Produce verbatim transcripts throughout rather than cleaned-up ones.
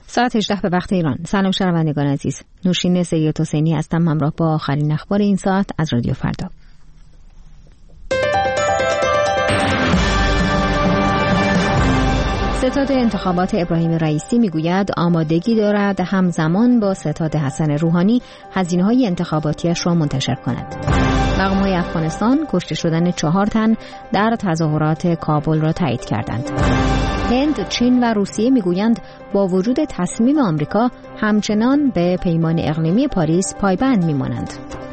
ساعت هجده به وقت ایران. سلام شنوندگان عزیز. نوشین سید حسینی هستم همراه با آخرین اخبار این ساعت از رادیو فردا. ستاد انتخابات ابراهیم رئیسی میگوید آمادگی دارد همزمان با ستاد حسن روحانی هزینه‌های انتخاباتیش را منتشر کند. مقام‌های افغانستان کشته شدن چهار تن در تظاهرات کابل را تایید کردند. هند، چین و روسیه میگویند با وجود تصمیم آمریکا همچنان به پیمان اقلیمی پاریس پایبند میمانند.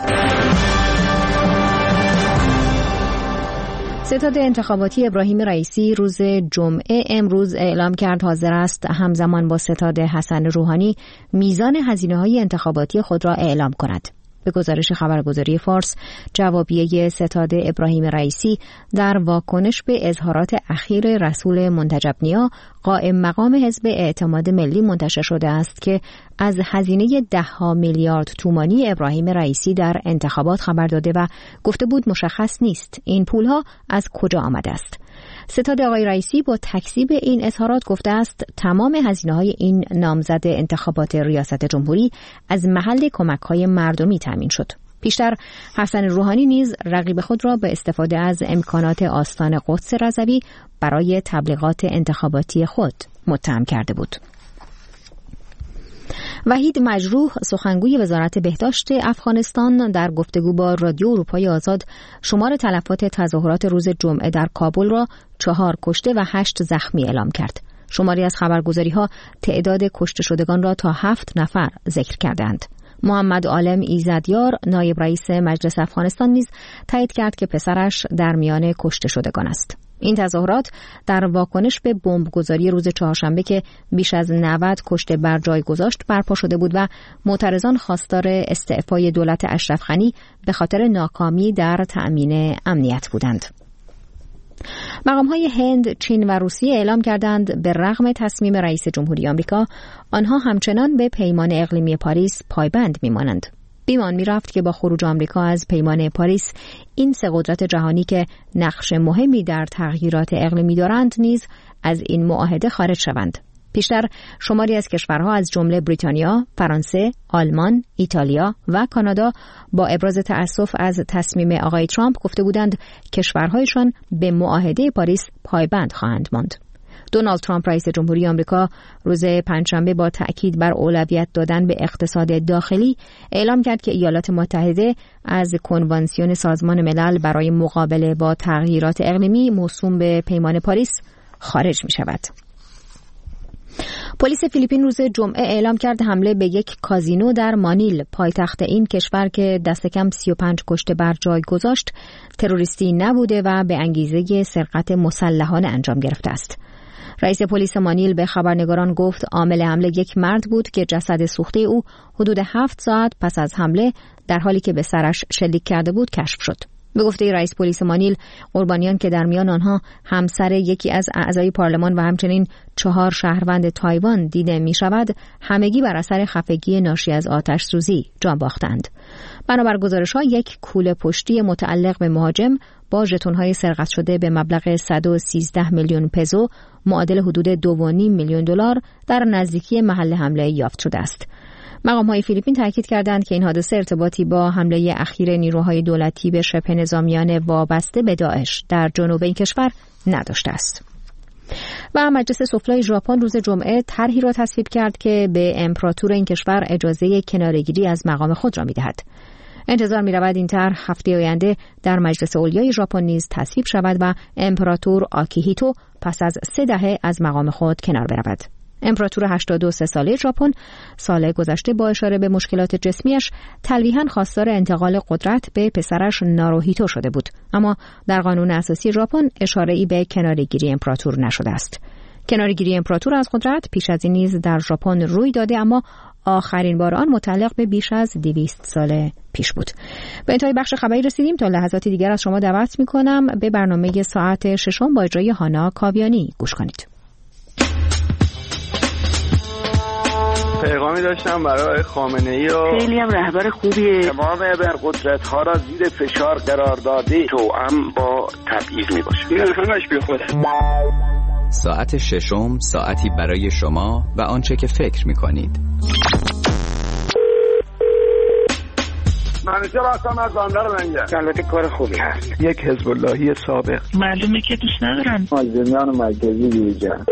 ستاد انتخاباتی ابراهیم رئیسی روز جمعه امروز اعلام کرد حاضر است همزمان با ستاد حسن روحانی میزان هزینه‌های انتخاباتی خود را اعلام کند. به گزارش خبرگزاری فارس، جوابیه ستاد ابراهیم رئیسی در واکنش به اظهارات اخیر رسول منتجب نیا قائم مقام حزب اعتماد ملی منتشر شده است که از هزینه ده ها میلیارد تومانی ابراهیم رئیسی در انتخابات خبر داده و گفته بود مشخص نیست این پولها از کجا آمده است. ستاد آقای رئیسی با تکذیب این اظهارات گفته است تمام هزینه‌های این نامزد انتخابات ریاست جمهوری از محل کمک‌های مردمی تامین شد. پیشتر حسن روحانی نیز رقیب خود را به استفاده از امکانات آستان قدس رضوی برای تبلیغات انتخاباتی خود متهم کرده بود. وحید مجروح، سخنگوی وزارت بهداشت افغانستان، در گفتگو با رادیو اروپای آزاد شمار تلفات تظاهرات روز جمعه در کابل را چهار کشته و هشت زخمی اعلام کرد. شماری از خبرگزاری‌ها تعداد کشته شدگان را تا هفت نفر ذکر کردند. محمد عالم ایزدیار، نایب رئیس مجلس افغانستان، نیز تایید کرد که پسرش در میان کشته شدگان است. این تظاهرات در واکنش به بمبگذاری روز چهارشنبه که بیش از نود کشته بر جای گذاشت برپا شده بود و معترضان خواستار استعفای دولت اشرف غنی به خاطر ناکامی در تأمین امنیت بودند. مقام‌های هند، چین و روسیه اعلام کردند به رغم تصمیم رئیس جمهوری آمریکا آنها همچنان به پیمان اقلیمی پاریس پایبند می‌مانند. بیمان می‌رفت که با خروج آمریکا از پیمان پاریس این سه قدرت جهانی که نقش مهمی در تغییرات اقلیمی دارند نیز از این معاهده خارج شوند. پیشتر شماری از کشورها از جمله بریتانیا، فرانسه، آلمان، ایتالیا و کانادا با ابراز تأسف از تصمیم آقای ترامپ گفته بودند کشورهایشان به معاهده پاریس پایبند خواهند ماند. دونالد ترامپ رئیس جمهوری آمریکا روز پنجشنبه با تأکید بر اولویت دادن به اقتصاد داخلی اعلام کرد که ایالات متحده از کنوانسیون سازمان ملل برای مقابله با تغییرات اقلیمی موسوم به پیمان پاریس خارج می شود. پلیس فیلیپین روز جمعه اعلام کرد حمله به یک کازینو در مانیل، پایتخت این کشور که دست کم سی و پنج کشته بر جای گذاشت، تروریستی نبوده و به انگیزه سرقت مسلحانه انجام گرفته است. رئیس پلیس مانیل به خبرنگاران گفت عامل حمله یک مرد بود که جسد سوخته او حدود هفت ساعت پس از حمله در حالی که به سرش شلیک کرده بود کشف شد. به گفته رئیس پلیس مانیل، قربانیان که در میان آنها همسر یکی از اعضای پارلمان و همچنین چهار شهروند تایوان دیده می شود، همگی بر اثر خفگی ناشی از آتش سوزی جان باختند. بنابر گزارش‌ها یک کوله پشتی متعلق به مهاجم با ژتون‌های سرقت شده به مبلغ صد و سیزده میلیون پزو معادل حدود دو و نیم میلیون دلار در نزدیکی محل حمله یافت شده است. مقام‌های فیلیپین تاکید کردند که این حادثه ارتباطی با حمله اخیر نیروهای دولتی به شبه نظامیان وابسته به داعش در جنوب این کشور نداشته است. و مجلس سفلای ژاپن روز جمعه طرحی را تصویب کرد که به امپراتور این کشور اجازه کناره‌گیری از مقام خود را می‌دهد. انتظار می‌رود این طرح هفته آینده در مجلس علیای ژاپن نیز تصویب شود و امپراتور آکیهیتو پس از سه دهه از مقام خود کنار برود. امپراتور هشتاد و سه ساله ژاپن سال گذشته با اشاره به مشکلات جسمیش تلویحاً خواستار انتقال قدرت به پسرش ناروهیتو شده بود، اما در قانون اساسی ژاپن اشاره‌ای به کناره‌گیری امپراتور نشده است. کناره‌گیری امپراتور از قدرت پیش از این نیز در ژاپن روی داده، اما آخرین بار آن متعلق به بیش از دویست سال پیش بود. به انتهای بخش خبری رسیدیم. تا لحظاتی دیگر از شما دعوت می‌کنم به برنامه ساعت ششم با اجرای هانا کاویانی گوش کنید. پیغامی داشتم برای خامنه‌ای و خیلی هم رهبر خوبیه. تمام ابرقدرت‌ها را زیر فشار قرار داده توأم با تبعیض می‌باشه. این همش بی خوده. ساعت ششم ساعتی برای شما و آنچه که فکر می‌کنید. منوچهر هستم از بندر لنگر. البته کار خوبی هست. یک حزب اللهی سابق. معلومه که دوست ندارن. مازندران مرکزی بیرجان.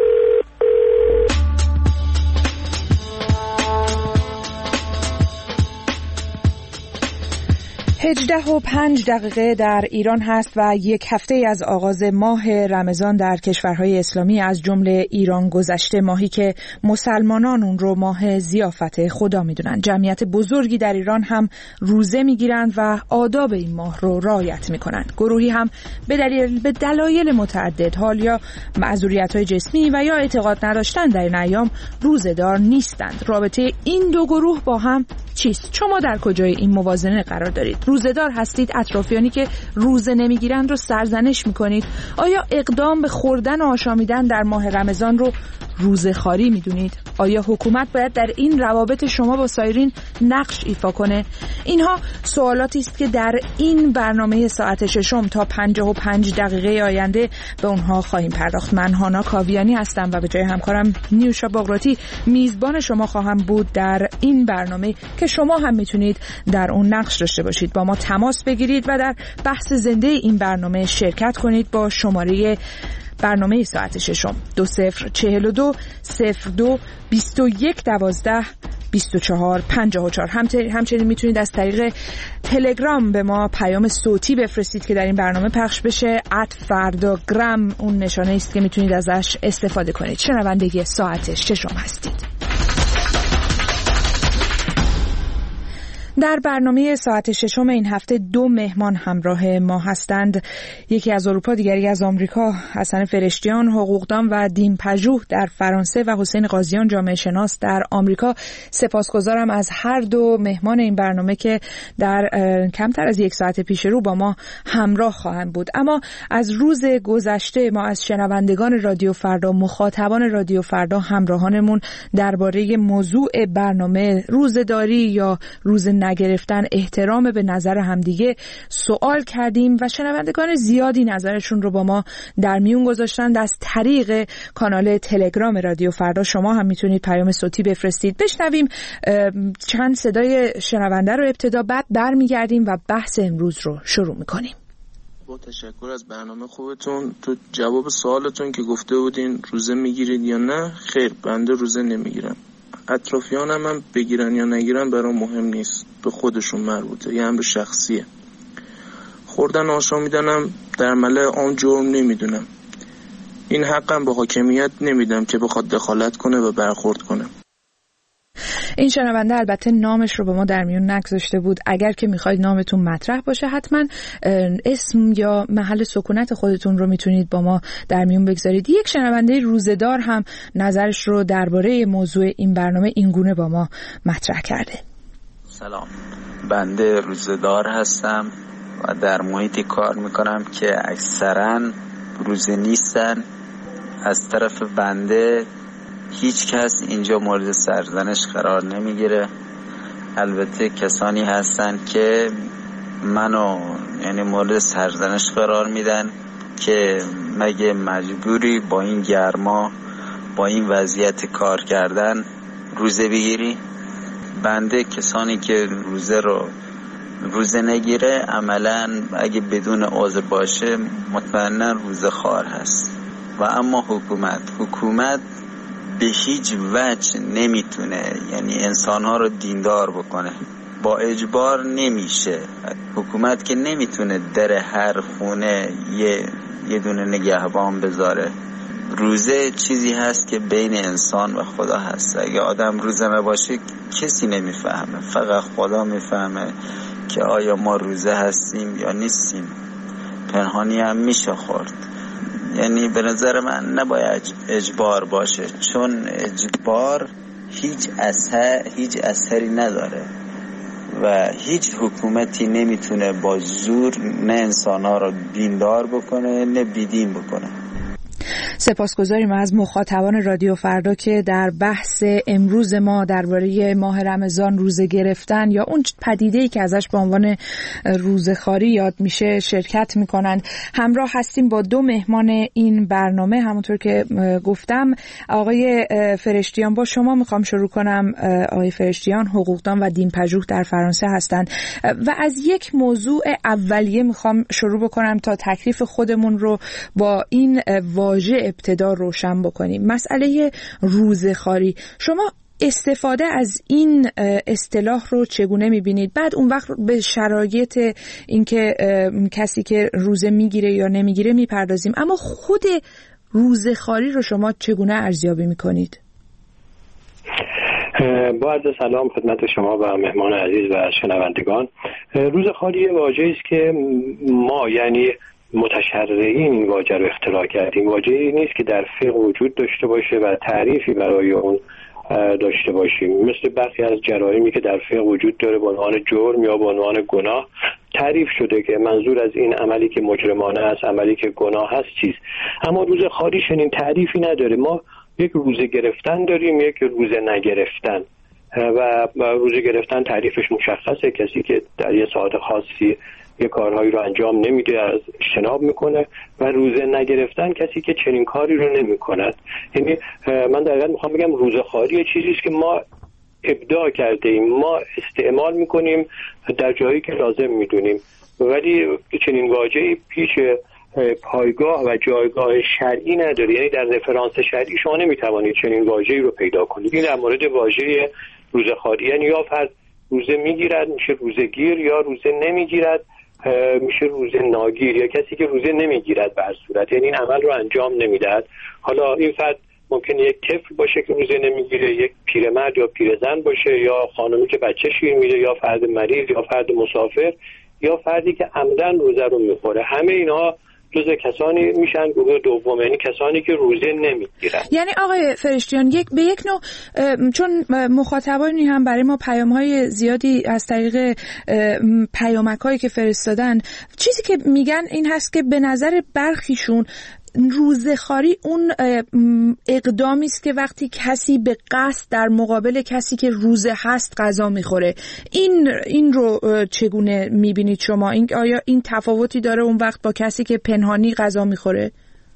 هجده و پنج دقیقه در ایران هست و یک هفته از آغاز ماه رمضان در کشورهای اسلامی از جمله ایران گذشته، ماهی که مسلمانان اون رو ماه ضیافت خدا میدونن. جمعیت بزرگی در ایران هم روزه میگیرند و آداب این ماه رو رعایت میکنند. گروهی هم به دلیل به دلایل متعدد، حال یا معذوریت‌های جسمی و یا اعتقاد نداشتن در این ایام روزه‌دار نیستند. رابطه این دو گروه با هم چیست؟ شما در کجای این موازنه قرار دارید؟ روزه‌دار هستید؟ اطرافیانی که روزه نمیگیرند رو سرزنش میکنید؟ آیا اقدام به خوردن و آشامیدن در ماه رمضان رو روزه‌خواری میدونید؟ آیا حکومت باید در این روابط شما با سایرین نقش ایفا کنه؟ اینها سوالاتی است که در این برنامه ساعت ششم تا پنجاه و پنج دقیقه آینده به اونها خواهیم پرداخت. من هانا کاویانی هستم و به جای همکارم نیوشا باقراتی میزبان شما خواهم بود در این برنامه که شما هم میتونید در اون نقش داشته باشید. با ما تماس بگیرید و در بحث زنده این برنامه شرکت کنید با شماره برنامه ساعت ششم دو صفر چهل و دو صفر دو بیست و یک دوازده بیست و چهار پنجاه و چهار. همچنین میتونید از طریق تلگرام به ما پیام صوتی بفرستید که در این برنامه پخش بشه. ات فرداگرام اون نشانه است که میتونید ازش استفاده کنید. شنونده ساعت ششم هستید. در برنامه ساعت ششم این هفته دو مهمان همراه ما هستند. یکی از اروپا، دیگری از آمریکا. حسن فرشتیان، حقوقدان و دین پژوه در فرانسه و حسین قاضیان، جامعه شناس در آمریکا. سپاسگزارم از هر دو مهمان این برنامه که در کمتر از یک ساعت پیش رو با ما همراه خواهند بود. اما از روز گذشته ما از شنوندگان رادیو فردا، مخاطبان رادیو فردا، همراهانمون درباره موضوع برنامه روزه‌داری یا روز نگرفتن، احترام به نظر همدیگه سوال کردیم و شنوندگان زیادی نظرشون رو با ما در میون گذاشتند. از طریق کانال تلگرام رادیو فردا شما هم میتونید پیام صوتی بفرستید. بشنویم چند صدای شنونده رو ابتدا، بعد برمیگردیم و بحث امروز رو شروع میکنیم. با تشکر از برنامه خوبتون. تو جواب سوالتون که گفته بودین روزه میگیرید یا نه، خیر، بنده روزه نمیگیرم. اطرافیانم هم بگیرن یا نگیرن برام مهم نیست، به خودشون مربوطه، یه امر شخصیه. خوردن آشامیدنم در ملأ عام جرم نمیدونم. این حقم به حاکمیت نمیدم که بخواد دخالت کنه و برخورد کنه. این شنونده البته نامش رو به ما در میون نگذاشته بود. اگر که میخواید نامتون مطرح باشه حتما اسم یا محل سکونت خودتون رو میتونید با ما در میون بگذارید. یک شنونده روزه‌دار هم نظرش رو درباره موضوع این برنامه اینگونه با ما مطرح کرده. سلام، بنده روزه‌دار هستم و در محیطی کار میکنم که اکثرا روزه نیستن. از طرف بنده هیچ کس اینجا مورد سرزنش قرار نمیگیره. البته کسانی هستن که منو یعنی مورد سرزنش قرار میدن که مگه مجبوری با این گرما، با این وضعیت کار کردن روزه بگیری؟ بنده کسانی که روزه رو روزه نگیره عملا اگه بدون عذر باشه مطمئنا روزه خوار هست. و اما حکومت حکومت به هیچ وجه نمیتونه یعنی انسانها رو دیندار بکنه، با اجبار نمیشه. حکومت که نمیتونه در هر خونه یه یه دونه نگهبان بذاره. روزه چیزی هست که بین انسان و خدا هست. اگه آدم روزه نباشه کسی نمیفهمه، فقط خدا میفهمه که آیا ما روزه هستیم یا نیستیم. پنهانی هم میشه خورد. یعنی به نظر من نباید اجبار باشه، چون اجبار هیچ اثر هیچ اثری نداره و هیچ حکومتی نمیتونه با زور نه انسان‌ها رو دیندار بکنه نه بیدین بکنه. سپاسگزاریم از مخاطبان رادیو فردا که در بحث امروز ما درباره ماه رمضان، روزه گرفتن یا اون پدیده‌ای که ازش به عنوان روزه‌خواری یاد میشه شرکت میکنند. همراه هستیم با دو مهمان این برنامه. همونطور که گفتم آقای فرشتیان، با شما میخوام شروع کنم. آقای فرشتیان حقوقدان و دین‌پژوه در فرانسه هستند و از یک موضوع اولیه میخوام شروع بکنم تا تکلیف خودمون رو با این واژه ابتدا روشن بکنیم. مسئله روزه‌خواری، شما استفاده از این اصطلاح رو چگونه میبینید؟ بعد اون وقت به شرایط اینکه کسی که روزه میگیره یا نمیگیره میپردازیم، اما خود روزه‌خواری رو شما چگونه ارزیابی میکنید؟ با عرض سلام خدمت شما و مهمان عزیز و شنوندگان. روزه‌خواری واژه‌ای است که ما یعنی متشرعین این واژه رو اختراع کردیم. واژه‌ای نیست که در فقه وجود داشته باشه و تعریفی برای اون داشته باشیم، مثل برخی از جرایمی که در فقه وجود داره به عنوان جرم یا به عنوان گناه تعریف شده که منظور از این عملی که مجرمانه است، عملی که گناه است چیست. اما روزه‌خواری چنین تعریفی نداره. ما یک روزه گرفتن داریم، یک روزه نگرفتن و روزه گرفتن تعریفش مشخصه. کسی که در یه ساعت خاصی یه کارهایی رو انجام نمیده، از اجتناب میکنه، و روزه نگرفتن کسی که چنین کاری رو نمیکند. یعنی من دقیقاً میخوام بگم روزه‌خواری چیزی است که ما ابداع کرده ایم، ما استعمال میکنیم در جایی که لازم میدونیم، ولی چنین واژه‌ای پیش پایگاه و جایگاه شرعی نداره. یعنی در رفرانس شرعی شما نمیتوانید چنین واژه‌ای رو پیدا کنید. این در مورد واژه روزه‌خواری، یعنی یا فرد روزه میگیرد میشه روزه‌گیر، یا روزه نمیگیرد میشه روزه ناگیر، یا کسی که روزه نمیگیرد به هر صورت، یعنی این عمل رو انجام نمیدهد. حالا این فرد ممکنه یک طفل باشه که روزه نمیگیره، یک پیرمرد یا پیرزن باشه، یا خانمی که بچه شیر میده، یا فرد مریض، یا فرد مسافر، یا فردی که عمدن روزه رو میخوره. همه اینها جزء کسانی میشن گروه دوم، یعنی کسانی که روزه نمیگیرن. یعنی آقای فرشتیان یک به یک نوع، چون مخاطبانی هم برای ما پیام‌های زیادی از طریق پیامک‌هایی که فرستادن، چیزی که میگن این هست که به نظر برخیشون روزه‌خواری اون اقدامی است که وقتی کسی به قصد در مقابل کسی که روزه هست غذا میخوره. این این رو چگونه میبینید شما؟ این آیا این تفاوتی داره اون وقت با کسی که پنهانی غذا میخوره؟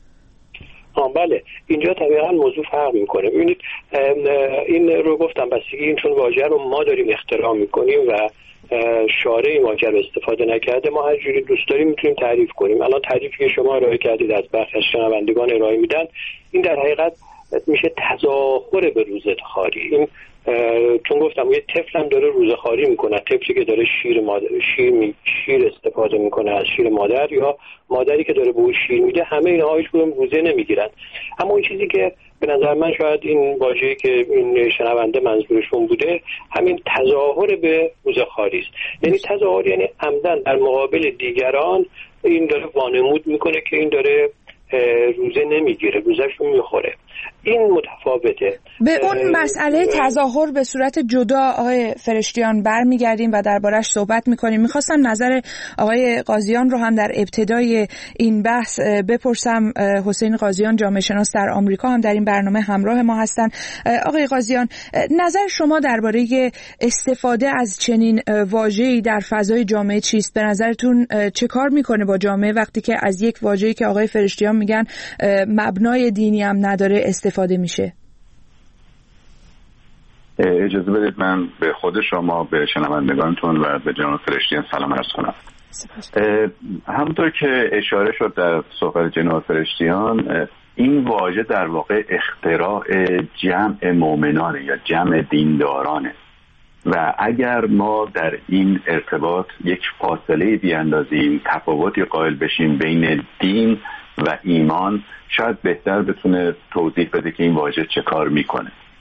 آه بله، اینجا طبیعا موضوع فرق میکنه. ببینید این رو گفتم بستگی این چون واژه رو ما داریم اختراع میکنیم و شارع ماجر استفاده نکرده، ما هر جوری دوست داریم میتونیم تعریف کنیم. الان تعریفی که شما ارائه کردید از برخی از شنوندگان ارائه میدن، این در حقیقت میشه تظاهر به روزه‌خواری. این چون گفتم یه طفل هم داره روزه‌خواری میکنه، طفلی که داره شیر مادر شیر می... شیر استفاده میکنه از شیر مادر، یا مادری که داره به اون شیر میده، همه اینها هیچ کدوم روزه نمیگیرن. اما اون چیزی که به نظر من شاید این واژه‌ای که این شنونده منظورشون بوده، همین تظاهر به روزه‌خواری است. یعنی تظاهر یعنی عمدن در مقابل دیگران این داره وانمود میکنه که این داره روزه نمیگیره، روزه‌شو میخوره. این متفاوته. به اون مسئله تظاهر به صورت جدا آقای فرشتیان برمیگردیم و دربارش صحبت میکنیم. میخواستم نظر آقای قاضیان رو هم در ابتدای این بحث بپرسم. حسین قاضیان جامعه شناس در آمریکا هم در این برنامه همراه ما هستن. آقای قاضیان، نظر شما درباره استفاده از چنین واژه‌ای در فضای جامعه چیست؟ به نظرتون چه کار میکنه با جامعه وقتی که از یک واژه‌ای که آقای فرشتیان میگن مبنای دینی هم نداره استفاده میشه؟ اجازه بدید من به خود شما، به شنوندگانتون و به جناب فرشتیان سلام عرض کنم. همونطور که اشاره شد در صحبت جناب فرشتیان، این واژه در واقع اختراع جمع مؤمنانه یا جمع دیندارانه و اگر ما در این ارتباط یک فاصله بیاندازیم، تفاوتی قائل بشیم بین دین و ایمان، شاید بهتر بتونه توضیح بده که این واژه چه کار میکنه.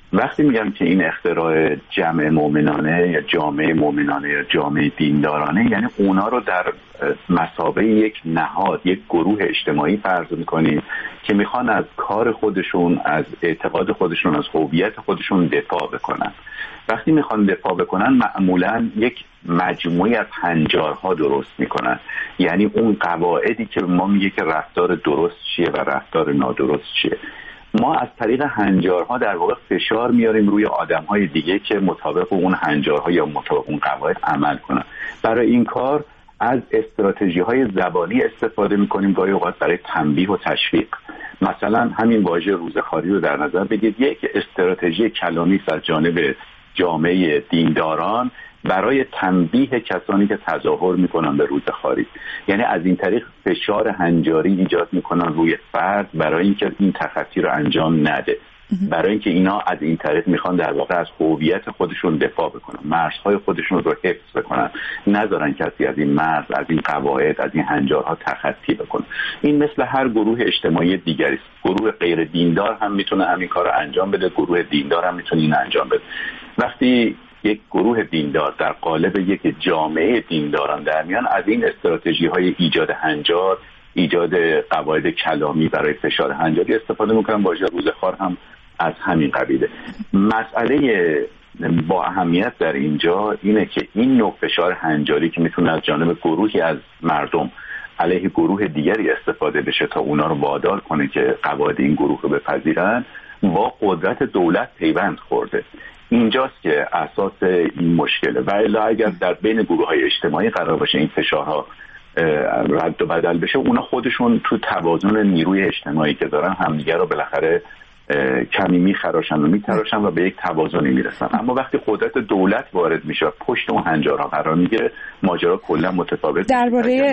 وقتی میگم که این اختراع جمع مؤمنانه یا جامعه مؤمنانه یا جامعه دیندارانه، یعنی اونا رو در مثابه یک نهاد، یک گروه اجتماعی فرض میکنیم که میخوان از کار خودشون، از اعتقاد خودشون، از هویت خودشون دفاع بکنن. وقتی میخوان دفاع بکنن معمولا یک مجموعی از هنجارها درست میکنن، یعنی اون قواعدی که ما میگه که رفتار درست چیه و رفتار نادرست چیه. ما از طریق هنجارها در واقع فشار میاریم روی آدمهای دیگه که مطابق اون هنجارها یا مطابق اون قواعد عمل کنن. برای این کار از استراتژی‌های زبانی استفاده میکنیم، گاهی اوقات برای تنبیه و تشویق. مثلا همین واژه روزخواری رو در نظر بگیرید، یک استراتژی کلامی از جانب جامعه دینداران برای تنبیه کسانی که تظاهر میکنن به روزخواری، یعنی از این طریق فشار هنجاری ایجاد میکنن روی فرد برای اینکه این تخطی رو انجام نده، برای اینکه اینا از این طریق میخوان در واقع از هویت خودشون دفاع بکنن، مرزهای خودشون رو حفظ بکنن، نذارن کسی از این مرز، از این قواعد، از این هنجارها تخطی بکنه. این مثل هر گروه اجتماعی دیگری است. گروه غیر دیندار هم میتونه همین کار رو انجام بده، گروه دیندار هم میتونه این انجام بده. وقتی یک گروه دیندار در قالب یک جامعه دینداران در میان، از این استراتژی های ایجاد هنجار، ایجاد قواعد کلامی برای فشار هنجاری استفاده میکنن. واژه روزخوار هم از همین قبیله. مسئله با اهمیت در اینجا اینه که این نوع فشار هنجاری که میتونه از جانب گروهی از مردم علیه گروه دیگری استفاده بشه تا اونا رو وادار کنه که قواعد این گروه رو بپذیرن، با قدرت دولت پیوند خورده. اینجاست که اساس این مشکله. و الا اگر در بین گروه‌های اجتماعی قرار باشه این فشارها رد و بدل بشه، اونا خودشون تو توازن نیروی اجتماعی که دارن همدیگر رو بالاخره کمی میخراشن و میتراشن و به یک توازنی میرسن. اما وقتی قدرت دولت وارد میشه، پشت اون هنجارها قرار میگیره، ماجرا کلا متفاوت. درباره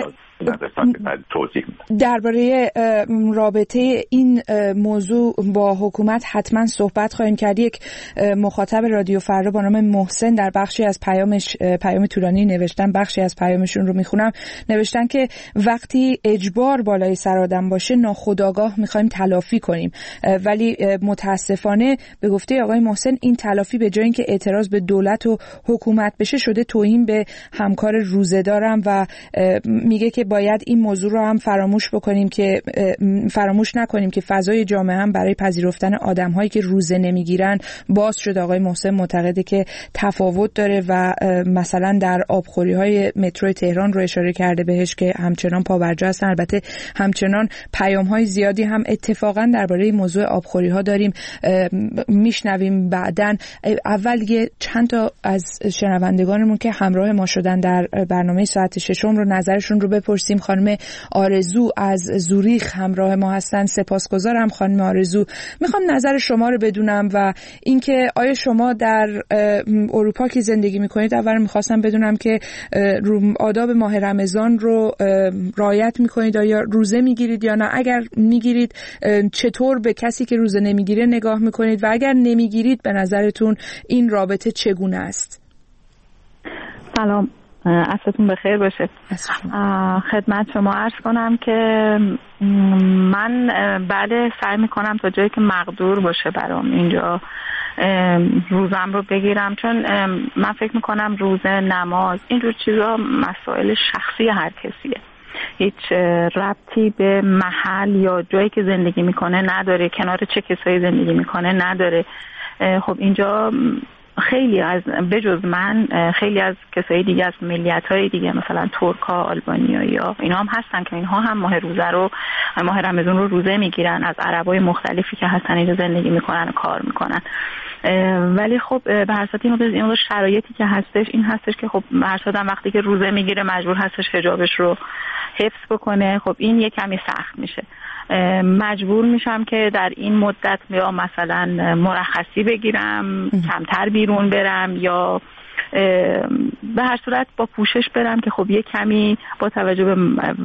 درباره رابطه این موضوع با حکومت حتما صحبت خواهیم کرد. یک مخاطب رادیو فردا با نام محسن در بخشی از پیامش، پیام طولانی نوشتن، بخشی از پیامشون رو میخونم. نوشتن که وقتی اجبار بالای سر آدم باشه ناخودآگاه میخوایم تلافی کنیم، ولی متاسفانه به گفته آقای محسن این تلافی به جای اینکه اعتراض به دولت و حکومت بشه، شده توهین به همکار روزه‌دارم و میگه که باید این موضوع رو هم فراموش بکنیم که فراموش نکنیم که فضای جامعه هم برای پذیرفتن آدم‌هایی که روزه نمیگیرن باز شده. آقای محسن معتقده که تفاوت داره و مثلا در آبخوری‌های مترو تهران رو اشاره کرده بهش که همچنان پابرجا هستن. البته همچنان پیام‌های زیادی هم اتفاقا درباره موضوع آبخوری‌ها داریم، میشنویم بعداً. اول یه چند تا از شنوندگانمون که همراه ما شدن در برنامه ساعت ششم رو نظرشون رو بپرسیم. خانم آرزو از زوریخ همراه ما هستن. سپاسگزارم خانم آرزو. میخوام نظر شما رو بدونم و اینکه آیا شما در اروپا که زندگی میکنید، اول میخواستم بدونم که آداب ماه رمضان رو رعایت میکنید، آیا روزه میگیرید یا نه؟ اگر میگیرید چطور به کسی که روزه نمیگیره نگاه میکنید و اگر نمیگیرید به نظرتون این رابطه چگونه است؟ سلام، عصرتون بخیر باشه. خدمت شما عرض کنم که من بله سعی میکنم تا جایی که مقدور باشه برام اینجا روزم رو بگیرم، چون من فکر میکنم روزه، نماز، اینجور چیزا مسائل شخصی هر کسیه، هیچ ربطی به محل یا جایی که زندگی میکنه نداره، کنار چه کسایی زندگی میکنه نداره. خب اینجا خیلی از بجز من خیلی از کسای دیگه از ملیت‌های دیگه مثلا ترک‌ها، آلبانیایی‌ها اینا هم هستن که اینها هم ماه روزه رو، ماه رمضان رو روزه میگیرن، از عربای مختلفی که هستن اینجا زندگی میکنن و کار میکنن. ولی خب به هر صورت این شرایطی که هستش این هستش که خب به هر صورت وقتی که روزه میگیره مجبور هستش حجابش رو حفظ بکنه. خب این یه کمی سخت میشه، مجبور میشم که در این مدت یا مثلا مرخصی بگیرم، کمتر بیرون برم یا به هر صورت با پوشش برم که خب یه کمی با توجه به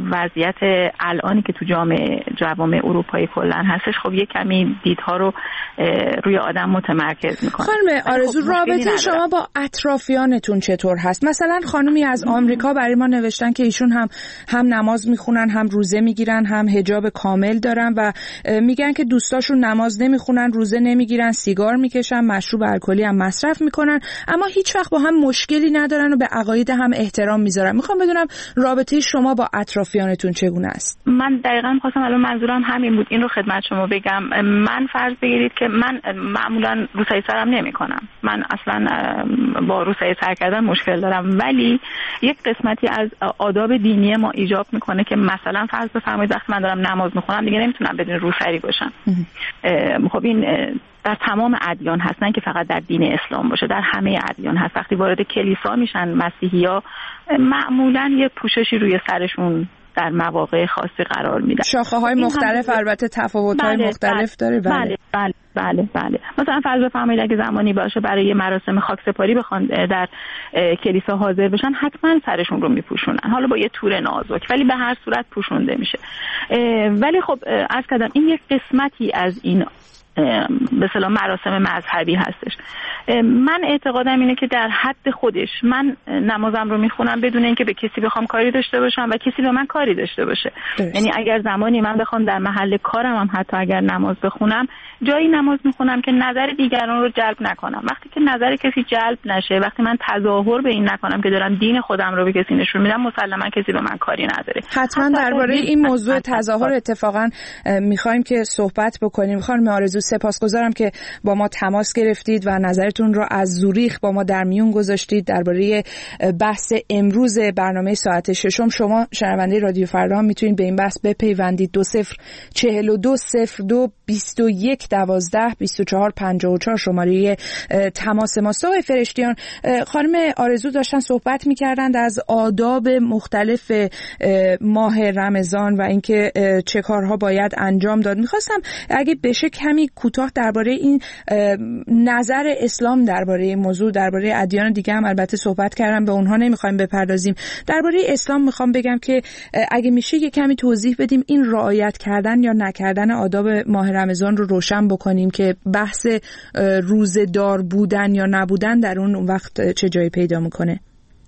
وضعیت الانی که تو جامعه جوامع اروپایی کلا هستش خب یه کمی دیدها رو روی آدم متمرکز میکنه. خانم آرزو، خب رابطه شما با اطرافیانتون چطور هست؟ مثلا خانمی از آمریکا برای ما نوشتن که ایشون هم هم نماز میخونن، هم روزه میگیرن، هم حجاب کامل دارن و میگن که دوستاشون نماز نمیخونن، روزه نمیگیرن، سیگار میکشن، مشروب الکلی هم مصرف میکنن، اما هیچ وقت با هم مشکلی ندارن و به عقاید هم احترام میذارن. میخوام بدونم رابطه شما با اطرافیانتون چگونه است؟ من دقیقاً خواستم الان منظورم همین بود، این رو خدمت شما بگم. من فرض بگیرید که من معمولا روسری سرم نمیکنم، من اصلا با روسری سر کردن مشکل دارم، ولی یک قسمتی از آداب دینی ما ایجاب میکنه که مثلا فرض بفرمایید وقتی من دارم نماز میخونم دیگه نمیتونم بدون روسری باشم. خب این در تمام ادیان هست، نه که فقط در دین اسلام باشه، در همه ادیان هست. وقتی وارد کلیسا میشن مسیحی‌ها معمولا یه پوششی روی سرشون در مواقع خاصی قرار میدن. شاخه های مختلف البته تفاوت های بله، مختلف بله، داره. بله بله بله بله بله. مثلا فرض بفرمایید اگه زمانی باشه برای مراسم خاکسپاری بخوان در کلیسا حاضر بشن حتما سرشون رو میپوشونن، حالا با یه تور نازک، ولی به هر صورت پوشونده میشه. ولی خب عرض کردم این یک قسمتی از این به اصطلاح مراسم مذهبی هستش. من اعتقادم اینه که در حد خودش من نمازم رو میخونم بدون اینکه به کسی بخوام کاری داشته باشم و کسی به من کاری داشته باشه. درست. یعنی اگر زمانی من بخوام در محل کارم هم حتی اگر نماز بخونم جایی نماز میخونم که نظر دیگران رو جلب نکنم. وقتی که نظر کسی جلب نشه، وقتی من تظاهر به این نکنم که دارم دین خودم رو به کسی نشون میدم، مسلما کسی به من کاری نداره. حتما درباره این موضوع تظاهر اتفاقا میخوایم که صحبت بکنیم. خانم آرزو سپاسگزارم که با ما تماس گرفتید و نظرتون رو از زوریخ با ما در میون گذاشتید درباره بحث امروز برنامه ساعت ششم. شما شنونده رادیو فردا هم میتونید به این بحث بپیوندید. دو صفر چهل و دو صفر دو بیست و یک دوازده بیست و چهار پنجاه و چهار شماره تماس ماست. آقای فرشتیان، خانم آرزو داشتن صحبت میکردند از آداب مختلف ماه رمضان و اینکه چه کارها باید انجام داد. میخواستم اگه بشه کمی کوتاه درباره این نظر اسلام درباره این موضوع، درباره ادیان دیگه هم البته صحبت کردم، به اونها نمیخوایم بپردازیم. درباره اسلام میخوام بگم که اگه میشه یه کمی توضیح بدیم این رعایت کردن یا نکردن آداب ماه رمضان رو روشن بکنیم که بحث روزه‌دار بودن یا نبودن در اون وقت چه جایی پیدا میکنه.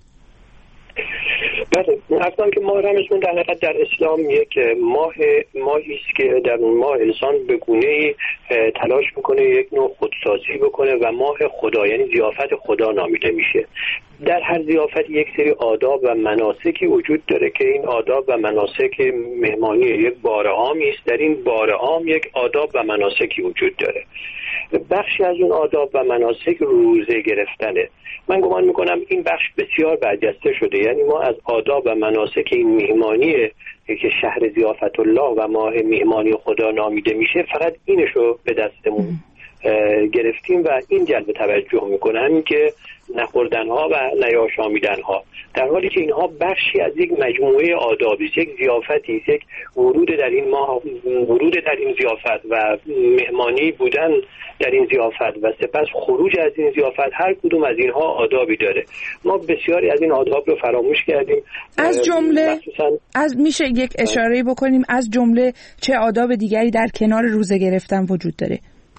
بله، اصلا که ماه رمضان در حقیقت در اسلام یک ماه ماهی است که در اون ماه انسان به گونه‌ای تلاش میکنه یک نوع خودسازی بکنه و ماه خدا، یعنی ضیافت خدا نامیده میشه. در هر ضیافت یک سری آداب و مناسکی وجود داره که این آداب و مناسک مهمانی یک بار عامی است. در این بار عام یک آداب و مناسکی وجود داره. بخشی از اون آداب و مناسک روزه گرفتنه. من گمان میکنم این بخش بسیار برجسته شده، یعنی ما از آداب و مناسک این مهمانی که شهر ضیافت الله و ماه مهمانی خدا نامیده میشه فقط اینشو به دستمون گرفتیم و این جلب توجه میکنن که نخوردن ها و نیاشامیدن ها، در حالی که اینها بخشی از یک مجموعه آدابی است، یک ضیافتی است، یک ورود در این ماه، ورود در این ضیافت و مهمانی بودن در این ضیافت و سپس خروج از این ضیافت، هر کدوم از اینها آدابی داره. ما بسیاری از این آداب رو فراموش کردیم. از جمله از میشه یک اشاره بکنیم از جمله چه آداب دیگری در کنار روزه گرفتن وجود داره؟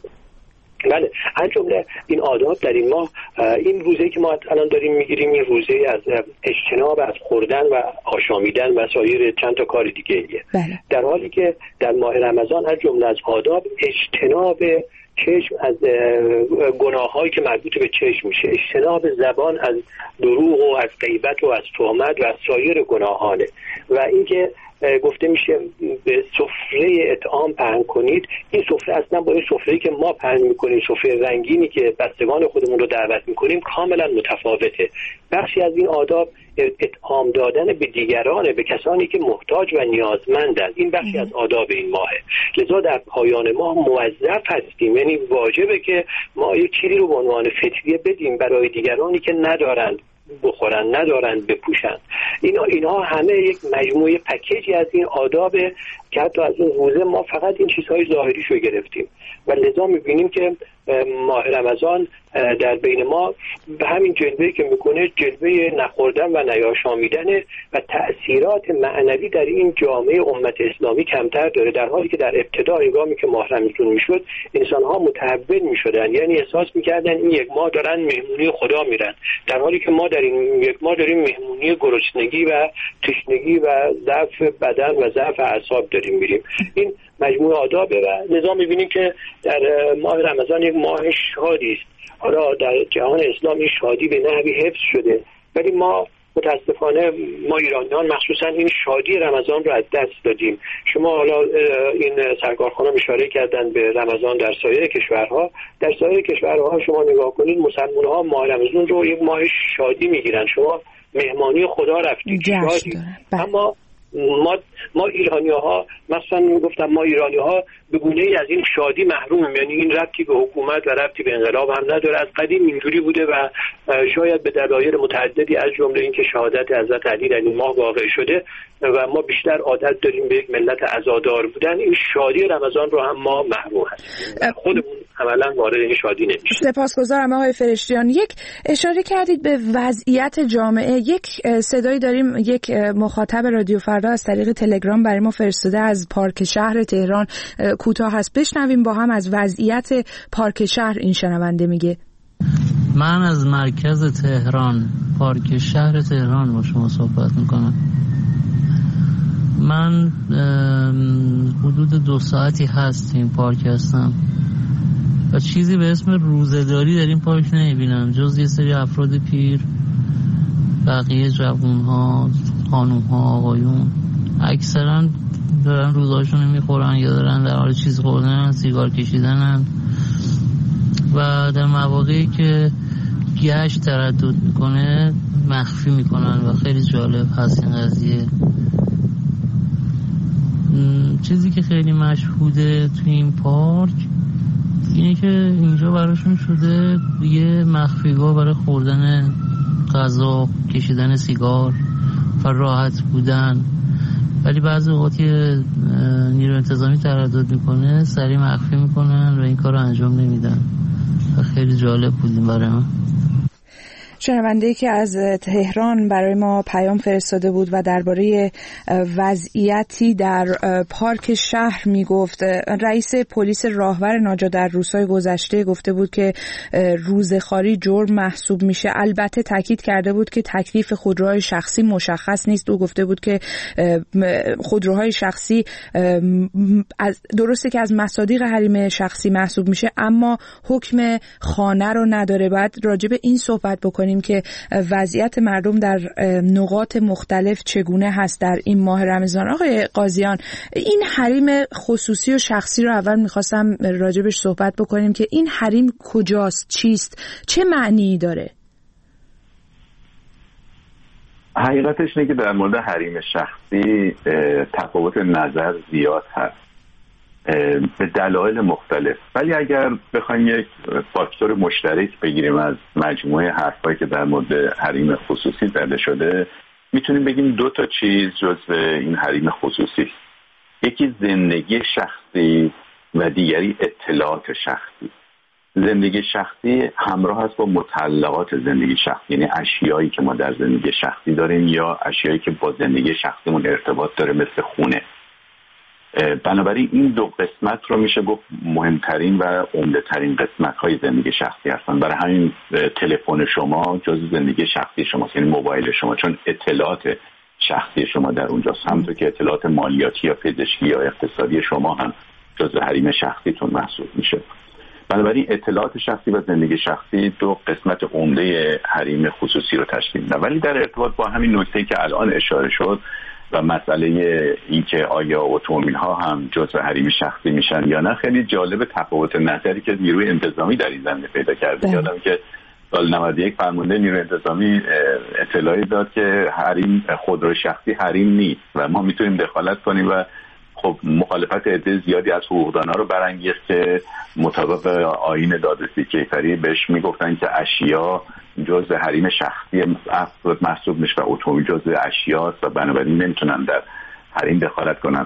بله، از جمله این آداب در این ماه، این روزه‌ای که ما الان داریم میگیریم این روزه از اجتناب از خوردن و آشامیدن و سایر چند تا کار دیگه ایه. بله. در حالی که در ماه رمضان از جمله از آداب اجتناب چشم از گناهایی که مربوط به چشم میشه، اجتناب زبان از دروغ و از غیبت و از تهمت و از سایر گناهانه و اینکه گفته میشه به سفره اطعام پهن کنید. این سفره اصلا با این سفره‌ای که ما پهن میکنیم، سفره رنگینی که بستگان خودمون رو دعوت میکنیم، کاملا متفاوته. بخشی از این آداب اطعام دادن به دیگرانه، به کسانی که محتاج و نیازمندن. این بخشی از آداب این ماهه. لذا در پایان ماه موظف هستیم، یعنی واجبه که ما یک چیزی رو به عنوان فطریه بدیم برای دیگرانی که ندارند بخورن، ندارند بپوشن. اینا اینها همه یک مجموعه پکیجی از این آدابه که حتی از اون روزه ما فقط این چیزهای ظاهریشو گرفتیم و لذا میبینیم که ماه رمضان در بین ما به همین جلوه‌ای که میکنه جلوه نخوردن و نیاشامیدنه و تأثیرات معنوی در این جامعه امت اسلامی کمتر داره، در حالی که در ابتدا هنگامی که ماه رمضان میشد انسان‌ها متحول میشدن، یعنی احساس میکردن این یک ماه دارن مهمونی خدا میرن، در حالی که ما در این یک ماه داریم مهمونی گرسنگی و تشنگی و ضعف بدن و ضعف اعصاب داریم میریم. این مجموعه آدابه و لذا میبینیم که در ماه رمضان یک ماه شادی است. حالا در جهان اسلامی شادی به نحوی حفظ شده، ولی ما متاسفانه ما ایرانیان مخصوصا این شادی رمضان رو از دست دادیم. شما حالا این سرکار خانم اشاره کردن به رمضان در سایر کشورها، در سایر کشورها شما نگاه کنید مسلمان ها ماه رمضان رو یک ماه شادی میگیرن. شما مهمانی خدا رفتید شادی، اما ما ما ایرانی‌ها مثلا میگفتم ما ایرانی‌ها به گونه‌ای از این شادی محرومیم، یعنی این ربطی به حکومت و ربطی به انقلاب هم نداره، از قدیم اینجوری بوده و شاید به دلایل متعددی از جمله این که شهادت حضرت علی در این ماه واقع شده و ما بیشتر عادت داریم به یک ملت عزادار بودن، این شادی رمضان رو هم ما محروم هستیم، خودمون عملاً وارد این شادی نمیشیم. سپاسگزارم آقای فرشتیان. یک اشاره کردید به وضعیت جامعه، یک صدایی داریم، یک مخاطب رادیو فردا از طریق تلگرام برای ما فرستاده از پارک شهر تهران. کوتاه هست، بشنویم با هم از وضعیت پارک شهر. این شنونده میگه من از مرکز تهران، پارک شهر تهران با شما صحبت میکنم. من حدود دو ساعتی هست این پارک هستم و چیزی به اسم روزه‌داری در این پارک نمیبینم جز یه سری افراد پیر، بقیه جوان‌ها، خانوم‌ها، آقایون اکثرا دارن روزهاشون میخورن یا دارن در حال چیز خوردن، سیگار کشیدنن و در مواقعی که گشت تردد میکنه مخفی میکنن و خیلی جالب هست این قضیه. چیزی که خیلی مشهوده تو این پارک اینه که اینجا براشون شده یه مخفیگاه برای خوردن غذا، کشیدن سیگار و راحت بودن، ولی بعضی اوقات که نیرو انتظامی تردد میکنه سریع مخفی میکنن و این کار رو انجام نمیدن و خیلی جالب بودیم برای من. شنونده‌ای که از تهران برای ما پیام فرستاده بود و درباره وضعیتی در پارک شهر میگفت. رئیس پلیس راهور ناجا در روزهای گذشته گفته بود که روزخواری جرم محسوب میشه. البته تاکید کرده بود که تکلیف خودروهای شخصی مشخص نیست. او گفته بود که خودروهای شخصی درسته که از مصادیق حریم شخصی محسوب میشه اما حکم خانه رو نداره. بعد راجع به این صحبت بکنیم که وضعیت مردم در نقاط مختلف چگونه هست در این ماه رمضان. آقای قاضیان، این حریم خصوصی و شخصی رو اول میخواستم راجبش صحبت بکنیم که این حریم کجاست، چیست، چه معنی داره؟ حقیقتش اینه که در مورد حریم شخصی تفاوت نظر زیاد هست به دلایل مختلف، ولی اگر بخوایم یک فاکتور مشترک بگیریم از مجموعه حرفایی که در مورد حریم خصوصی زده شده، میتونیم بگیم دو تا چیز جزو این حریم خصوصی است. یکی زندگی شخصی و دیگری اطلاعات شخصی. زندگی شخصی همراه است با متعلقات زندگی شخصی، یعنی اشیایی که ما در زندگی شخصی داریم یا اشیایی که با زندگی شخصیمون ارتباط داره مثل خونه. بنابراین این دو قسمت رو میشه گفت مهمترین و عمده ترین قسمت های زندگی شخصی هستن. برای همین تلفن شما جزء زندگی شخصی شماست، یعنی موبایل شما، چون اطلاعات شخصی شما در اونجاست. همونطور که اطلاعات مالیاتی یا پزشکی یا اقتصادی شما هم جزء حریم شخصیتون محسوب میشه. بنابراین اطلاعات شخصی و زندگی شخصی دو قسمت عمده حریم خصوصی رو تشکیل میدن. ولی در ارتباط با همین نکته‌ای که الان اشاره شد و مسئله این که آیا اتومبیل ها هم جزء حریم شخصی میشن یا نه، خیلی جالب تفاوت نظری که نیروی انتظامی در این زمینه پیدا کرده. یادم که سال نود و یک فرمانده نیروی انتظامی اطلاعی داد که حریم خودرو شخصی حریم نیست و ما میتونیم دخالت کنیم و خب مخالفت عده زیادی از حقوقدانا رو برانگیخت که مطابق آیین دادرسی کیفری بهش میگفتن که اشیا جزء حریم شخصی افراد محسوب میشه و اتومبیل جزء اشیاست و بنابراین نمیتونن در حریم دخالت کنن.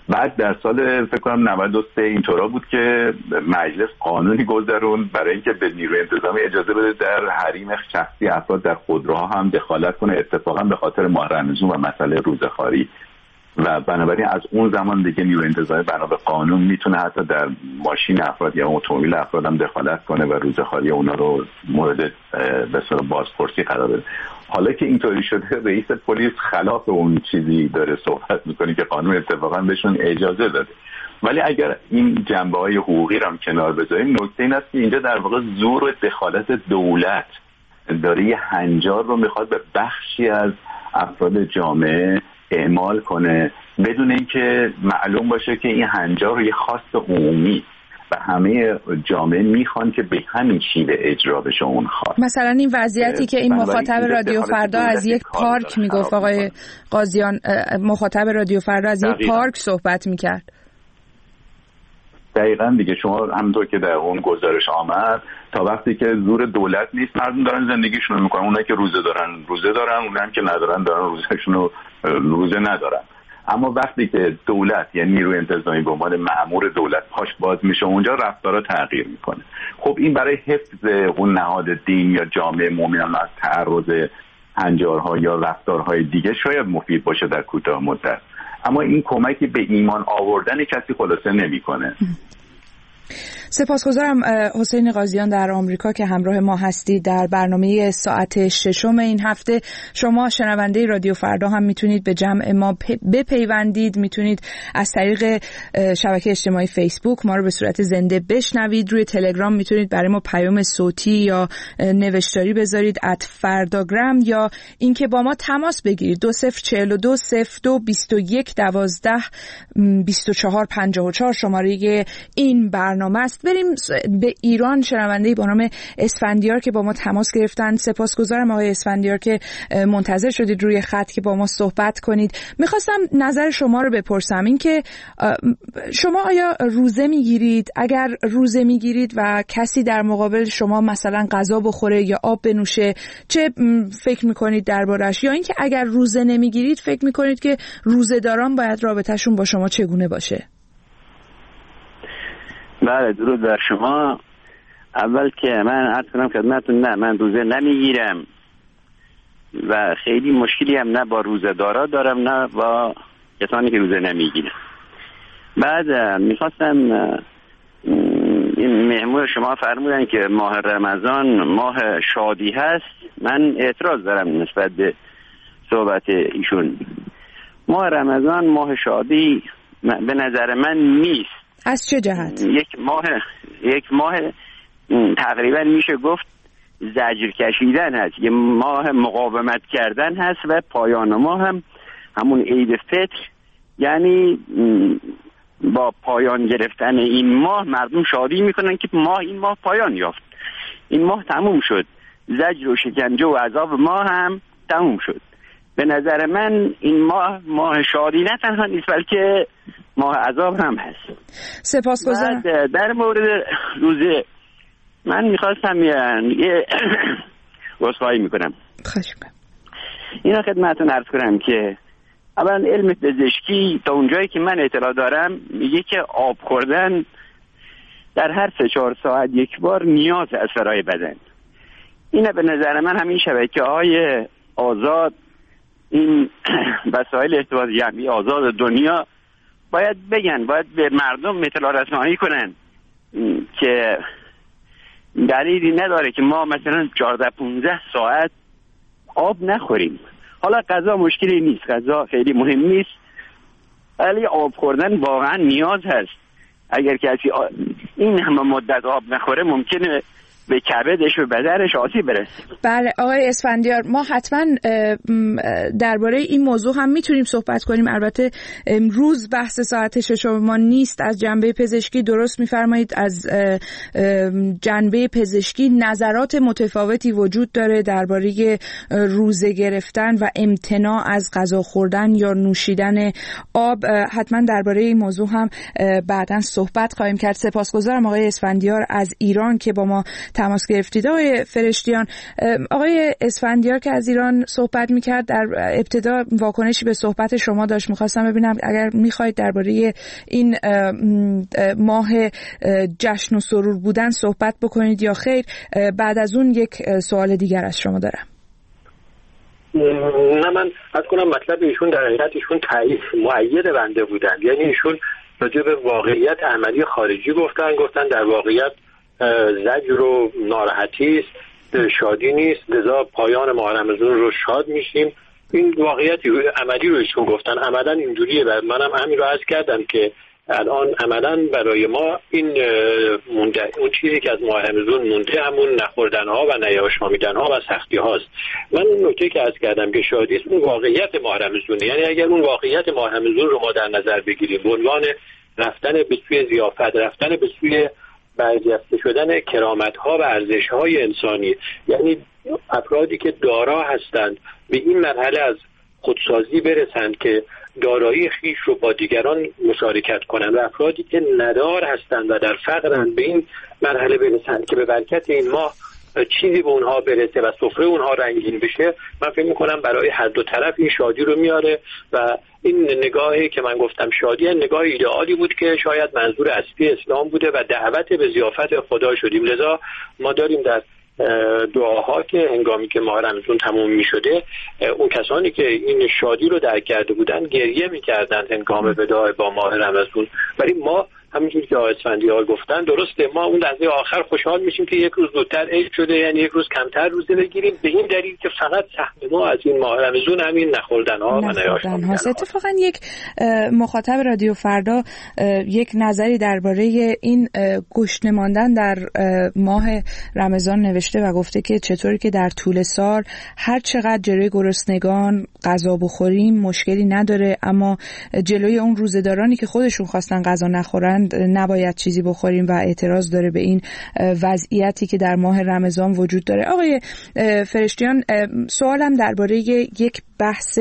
بعد در سال فکر کنم نود و سه اینطورا بود که مجلس قانونی گذروند برای اینکه به نیروی انتظامی اجازه بده در حریم شخصی افراد در خودروها هم دخالت کنه، اتفاقا به خاطر ماه رمضان و مسئله روزخواری. و بنابراین از اون زمان دیگه نیروی انتظامی بنا به قانون میتونه حتی در ماشین افراد یا اتومبیل افراد هم دخالت کنه و روزخواری اونا رو مورد به اصطلاح بازپرسی قرار بده. حالا که اینطوری شده رئیس پلیس خلاف اون چیزی داره صحبت میکنه که قانون اتفاقا بهشون اجازه داده. ولی اگر این جنبه‌های حقوقی رو هم کنار بذاریم، نکته این است که اینجا در واقع زور و دخالت دولت داره یه هنجار رو میخواد به بخشی از افراد جامعه اعمال کنه بدون اینکه معلوم باشه که این هنجار یه خواست عمومی و همه جامعه میخوان که به همین شیوه اجرا بشه اون خواست. مثلا این وضعیتی که این مخاطب رادیو فردا از یک پارک میگفت، آقای قاضیان، مخاطب رادیو فردا از یک پارک صحبت میکرد. دقیقاً دیگه شما همونطور که در اون گزارش آمد، تا وقتی که زور دولت نیست مردم دارن زندگیشون رو میکنن. اونایی که روزه دارن روزه دارن، اونایی که ندارن دارن روزهشون رو روزه ندارن. اما وقتی که دولت یعنی نیروی انتظامی به عنوان مأمور دولت پاش باز میشه، اونجا رفتارا تغییر میکنه. خب این برای حفظ اون نهاد دین یا جامعه مؤمنان از تعرض هنجارها یا رفتارهای دیگه شاید مفید باشه در کوتاه مدت، اما این کمکی به ایمان آوردن کسی خلاصه نمیکنه. سپاسگزارم حسین قاضیان در آمریکا که همراه ما هستید در برنامه ساعت ششم این هفته. شما شنونده رادیو فردا هم میتونید به جمع ما بپیوندید، میتونید از طریق شبکه اجتماعی فیسبوک ما رو به صورت زنده بشنوید، روی تلگرام میتونید برای ما پیام صوتی یا نوشتاری بذارید ات فرداگرام، یا اینکه با ما تماس بگیرید دو صفر چهل و دو صفر دو بیست و یک دوازده بیست و چهار پنجاه و چهار شماره این برنامه است. بریم به ایران. شنونده‌ای با نام اسفندیار که با ما تماس گرفتن. سپاسگزارم آقای اسفندیار که منتظر شدید روی خط که با ما صحبت کنید. میخواستم نظر شما رو بپرسم، این که شما آیا روزه میگیرید؟ اگر روزه میگیرید و کسی در مقابل شما مثلا غذا بخوره یا آب بنوشه، چه فکر میکنید دربارش؟ یا اینکه اگر روزه نمیگیرید فکر میکنید که روزه‌داران باید رابطه‌شون با شما چگونه باشه؟ بله، درود بر شما. اول که من عرض کنم خدمتتون، نه من روزه نمیگیرم و خیلی مشکلی هم نه با روزه دارا دارم نه با کسانی که روزه نمیگیرم. بعد میخواستم، این مهمون شما فرمودن که ماه رمضان ماه شادی هست. من اعتراض دارم نسبت به صحبت ایشون. ماه رمضان ماه شادی به نظر من نیست. از چه جهت؟ یک ماه یک ماه تقریبا میشه گفت زجر کشیدن هست، یک ماه مقاومت کردن هست و پایان ماه هم همون عید فطر، یعنی با پایان گرفتن این ماه مردم شادی میکنن که ماه این ماه پایان یافت، این ماه تموم شد، زجر و شکنجه و عذاب ما هم تموم شد. به نظر من این ماه ماه شادی نه تنها نیست بلکه ماه عذاب هم هست. سپاسگزارم. در مورد روزه من میخواستم یه وصفایی میکنم. خواهش میکنم. اینا خدمتتون عرض کنم که اولا علم پزشکی تا اونجایی که من اطلاع دارم میگه که آب خوردن در هر سه چهار ساعت یک بار نیاز از برای بدن. اینا به نظر من همین شبکه های آزاد، این وسایل ارتباط جمعی آزاد دنیا باید بگن، باید به مردم اطلاع رسانی کنن که دلیلی نداره که ما مثلا چهارده پانزده ساعت آب نخوریم. حالا غذا مشکلی نیست، غذا خیلی مهم نیست، ولی آب خوردن واقعا نیاز هست. اگر کسی این همه مدت آب نخوره ممکنه به کبدش و بدنش آسیب برسه. بله آقای اسفندیار، ما حتما درباره این موضوع هم میتونیم صحبت کنیم. البته امروز بحث ساعت ششم ما نیست. از جنبه پزشکی درست میفرمایید، از جنبه پزشکی نظرات متفاوتی وجود داره درباره روزه گرفتن و امتناع از غذا خوردن یا نوشیدن آب. حتما درباره این موضوع هم بعداً صحبت خواهیم کرد. سپاسگزارم آقای اسفندیار از ایران که با ما تماس گرفتید. آقای فرشتیان، آقای اسفندیار که از ایران صحبت میکرد در ابتدا واکنشی به صحبت شما داشت. میخواستم ببینم اگر میخواید درباره این ماه جشن و سرور بودن صحبت بکنید یا خیر. بعد از اون یک سوال دیگر از شما دارم. نه، من از کنم مطلب ایشون در حقیقت ایشون تایید مؤید بنده بودن، یعنی ایشون راجع به واقعیت عملی خارجی گفتن گفتن در واقعیت زجر و ناراحتی است، شادی نیست، لذا پایان ماه رمضان رو شاد میشیم. این واقعیت عملی رو ایشون گفتن، عملا اینجوریه و منم همین رو عرض کردم که الان عملا برای ما این مونده، اون چیزی که از ماه رمضان مونده همون نخوردن ها و نیاشامیدن ها و سختی هاست. من اون نکته که عرض کردم که شادی است اون واقعیت ماه رمضان، یعنی اگر اون واقعیت ماه رمضان رو ما در نظر بگیریم به عنوان رفتن به سوی ضیافت، رفتن به سوی برجسته شدن کرامت ها و ارزش های انسانی، یعنی افرادی که دارا هستند به این مرحله از خودسازی برسند که دارایی خیش رو با دیگران مشارکت کنند و افرادی که ندار هستند و در فقرند به این مرحله برسند که به برکت این ماه چیزی به اونها برسه و سفره اونها رنگین بشه. من فکر میکنم برای هر دو طرف این شادی رو میاره و این نگاهی که من گفتم شادی نگاه ایدئالی بود که شاید منظور اصلی اسلام بوده و دعوت به ضیافت خدا شدیم. لذا ما داریم در دعاها که هنگامی که ماه رمضان تموم می شده اون کسانی که این شادی رو درک کرده بودن گریه می کردن هنگام وداع با ماه رمضان، ولی ما همینجوری که آقای اسفندیار گفتن درسته، ما اون لحظه آخر خوشحال میشیم که یک روز زودتر عید شده، یعنی یک روز کمتر روزه بگیریم به این دلیل که فقط سهم ما از این ماه رمضان همین نخوردن ها و نیاشامیدن ها. اتفاقا یک مخاطب رادیو فردا یک نظری درباره این گشنه ماندن در ماه رمضان نوشته و گفته که چطوری که در طول سال هر چقدر جلوی گرسنگان غذا بخوریم مشکلی نداره، اما جلوی اون روزه‌دارانی که خودشون خواستن غذا نخورن نباید چیزی بخوریم و اعتراض داره به این وضعیتی که در ماه رمضان وجود داره. آقای فرشتیان، سوالم درباره یک بحث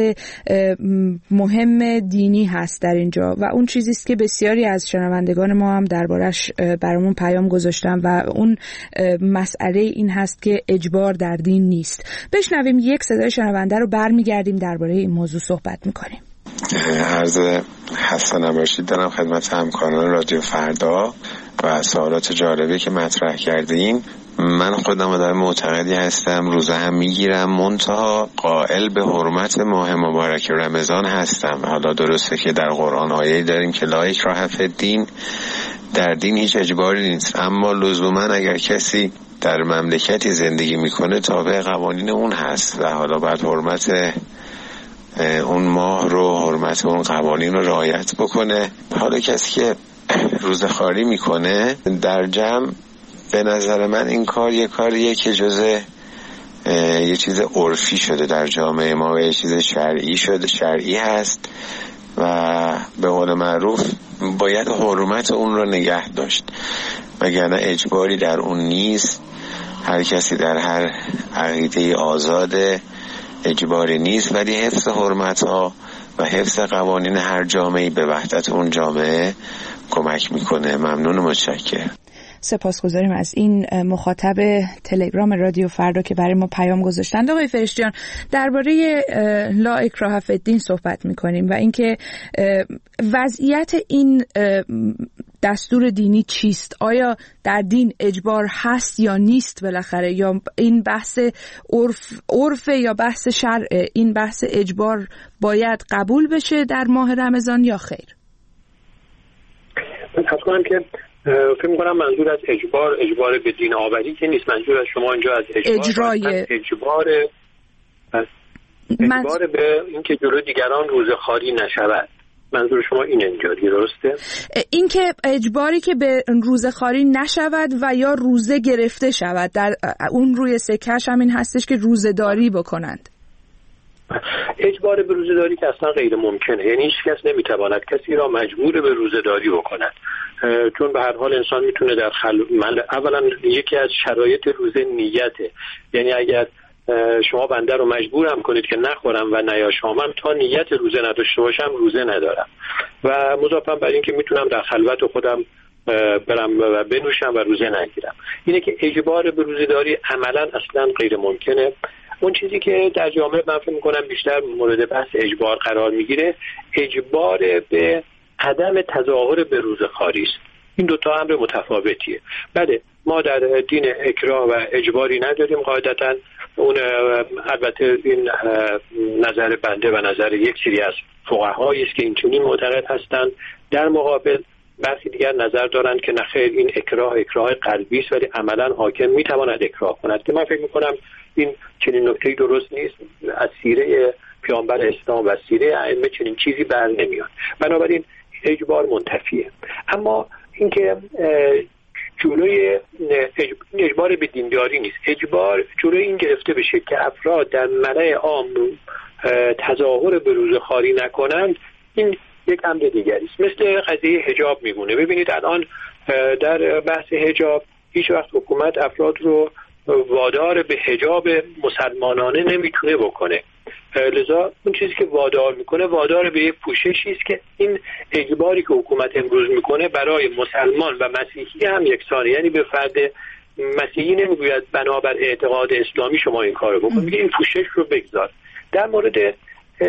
مهم دینی هست در اینجا و اون چیزی است که بسیاری از شنوندگان ما هم دربارش برامون پیام گذاشتن و اون مسئله این هست که اجبار در دین نیست. بشنویم یک صدای شنونده رو، برمیگردیم درباره این موضوع صحبت میکنیم. عرض حسن نباشید دارم خدمت همکاران رادیو فردا و سوالات جالبی که مطرح کردین. من خودم آدم معتقدی هستم، روزه هم میگیرم، منتها قائل به حرمت ماه مبارک رمضان هستم. حالا درسته که در قرآن آیه‌ای داریم که لا اکراه فی الدین، در دین هیچ اجباری نیست، اما لزوما اگر کسی در مملکتی زندگی میکنه تابع قوانین اون هست و حالا باید حرمت اون ماه رو، حرمت اون قوانین رو رعایت بکنه. حالا کسی که روزخواری میکنه در جمع، به نظر من این کار یه کاریه که جزء یه چیز عرفی شده در جامعه ما و یه چیز شرعی شده، شرعی هست و به قول معروف باید حرمت اون رو نگه داشت، وگرنه اجباری در اون نیست. هر کسی در هر عقیده آزاده، اجباری نیست، ولی حفظ حرمت‌ها و حفظ قوانین هر جامعه‌ای به وحدت اون جامعه کمک میکنه. ممنون و متشکرم. سپاسگزاریم از این مخاطب تلگرام رادیو فردا که برای ما پیام گذاشتند. آقای فرشتیان، درباره لا اکراه فی الدین صحبت میکنیم و اینکه وضعیت این دستور دینی چیست؟ آیا در دین اجبار هست یا نیست بالاخره، یا این بحث عرف عرف یا بحث شرع؟ این بحث اجبار باید قبول بشه در ماه رمضان یا خیر؟ من فکر کنم که فکر می‌کنم منظور از اجبار اجبار به دین آوری که نیست، منظور از شما اینجا از اجبار اجرای اجبار اجبار من... به اینکه جلوی دیگران روزخواری نشود. منظور شما این اینجا درسته؟ این که اجباری که به روزخواری نشود و یا روزه گرفته شود، در اون روی سکه‌اش همین هستش که روزه‌داری بکنند. اجبار به روزه‌داری که اصلا غیر ممکنه، یعنی هیچ کس نمیتواند کسی را مجبور به روزه‌داری بکند، چون به هر حال انسان میتونه در خل... من... اولا یکی از شرایط روزه نیته، یعنی اگر شما بنده رو مجبورم کنید که نخورم و نیاشامم تا نیت روزه نداشته باشم روزه ندارم و مضافاً بر این که میتونم در خلوت خودم برم و بنوشم و روزه نگیرم. اینه که اجبار به روزه‌داری عملا اصلا غیر ممکنه. اون چیزی که در جامعه من فکر می‌کنم بیشتر مورد بحث اجبار قرار میگیره، اجبار به عدم تظاهر به روزه‌خواری است. این دو تا امر متفاوتیه. بله ما در دین اکراه و اجباری نداریم قاعدتاً. اون البته این نظر بنده و نظر یک سری از فقهایی است که این چنین معتقد هستند. در مقابل برخی دیگر نظر دارند که نخیر این اکراه اکراه قلبی است ولی عملاً حاکم میتواند اکراه کند، که من فکر میکنم این چنین نکته‌ای درست نیست. از سیره پیامبر اسلام و سیره ائمه چنین چیزی بر نمیاد. بنابراین اجبار منتفیه. اما اینکه جلوی اجبار به دینداری نیست، اجبار جلوی این گرفته بشه که افراد در ملأ عام تظاهر به روزه‌خواری نکنند، این یک امر دیگری است. مثل قضیه حجاب میمونه. ببینید الان در بحث حجاب هیچ وقت حکومت افراد رو وادار به حجاب مسلمانانه نمیتونه بکنه، لذا اون چیزی که وادار میکنه وادار به یک پوششی است که این اجباری که حکومت امروز میکنه برای مسلمان و مسیحی هم یکسانه. یعنی به فرد مسیحی نمیگوید بنابر اعتقاد اسلامی شما این کارو بکن، میگه این پوشش رو بگذار. در مورد اه اه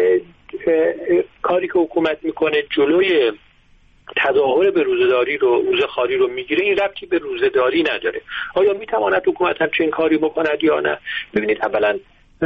اه کاری که حکومت میکنه جلوی تظاهر به روزه‌داری رو روزه‌خواری رو میگیره، این ربطی به روزه‌داری نداره. آیا میتواند حکومت همچین کاری بکند یا نه؟ ببینید اولا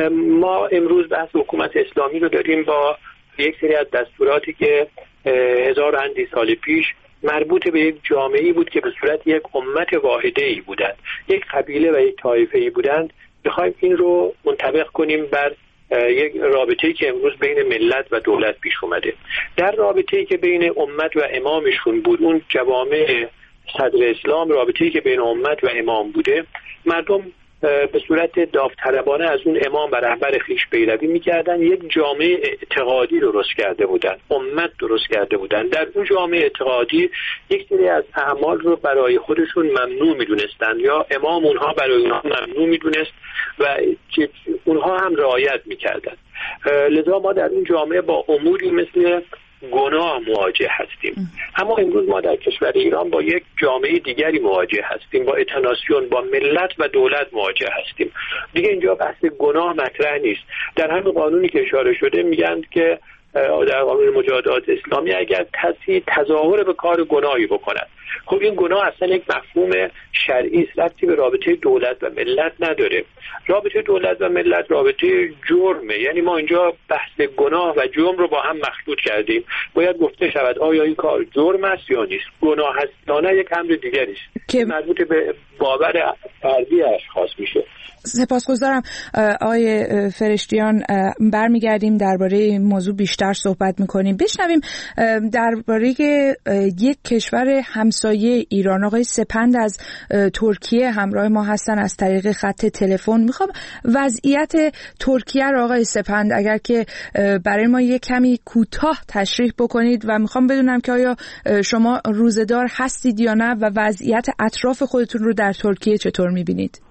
ما امروز بحث حکومت اسلامی رو داریم با یک سری از دستوراتی که هزار اندی سال پیش مربوط به یک جامعه‌ای بود که به صورت یک امت واحده‌ای بودند، یک قبیله و یک طایفه‌ای بودند. بخوایم این رو منطبق کنیم بر یک رابطه‌ای که امروز بین ملت و دولت پیش اومده. در رابطه‌ای که بین امت و امامشون بود، اون جوامع صدر اسلام، رابطه‌ای که بین امت و امام بوده، مردم به صورت داوطلبانه از اون امام و رهبر خویش پیروی می‌کردن. یک جامعه اعتقادی درست کرده بودن، امت درست کرده بودن. در اون جامعه اعتقادی یک سری از اعمال رو برای خودشون ممنوع می‌دونستن یا امام اونها برای اونها ممنوع می‌دونست و اونها هم رعایت می‌کردن. لذا ما در اون جامعه با اموری مثل گناه مواجه هستیم. اما امروز ما در کشور ایران با یک جامعه دیگری مواجه هستیم، با اتناسیون، با ملت و دولت مواجه هستیم. دیگه اینجا بحث گناه مطرح نیست. در همین قانونی که اشاره شده میگن که در قانون مجادلات اسلامی اگر کسی تظاهر به کار گناهی بکند، خب این گناه اصلا یک مفهوم شرعی است، ربطی به رابطه دولت و ملت نداره. رابطه دولت و ملت رابطه جرمه. یعنی ما اینجا بحث گناه و جرم رو با هم مخلوط کردیم. باید گفته شود آیا این کار جرم است یا نیست. گناه است یا نه یک امر دیگری است که مربوط به باور فردی اشخاص میشه. سپاسگزارم آقای فرشتیان. برمیگردیم درباره این موضوع بیشتر صحبت میکنیم. بشنویم درباره یک کشور همسایه ایران. آقای سپند از ترکیه همراه ما هستن از طریق خط تلفن. میخوام وضعیت ترکیه رو آقای سپند اگر که برای ما یک کمی کوتاه تشریح بکنید و میخوام بدونم که آیا شما روزه‌دار هستید یا نه و وضعیت اطراف خودتون رو در ترکیه چطور میبینید؟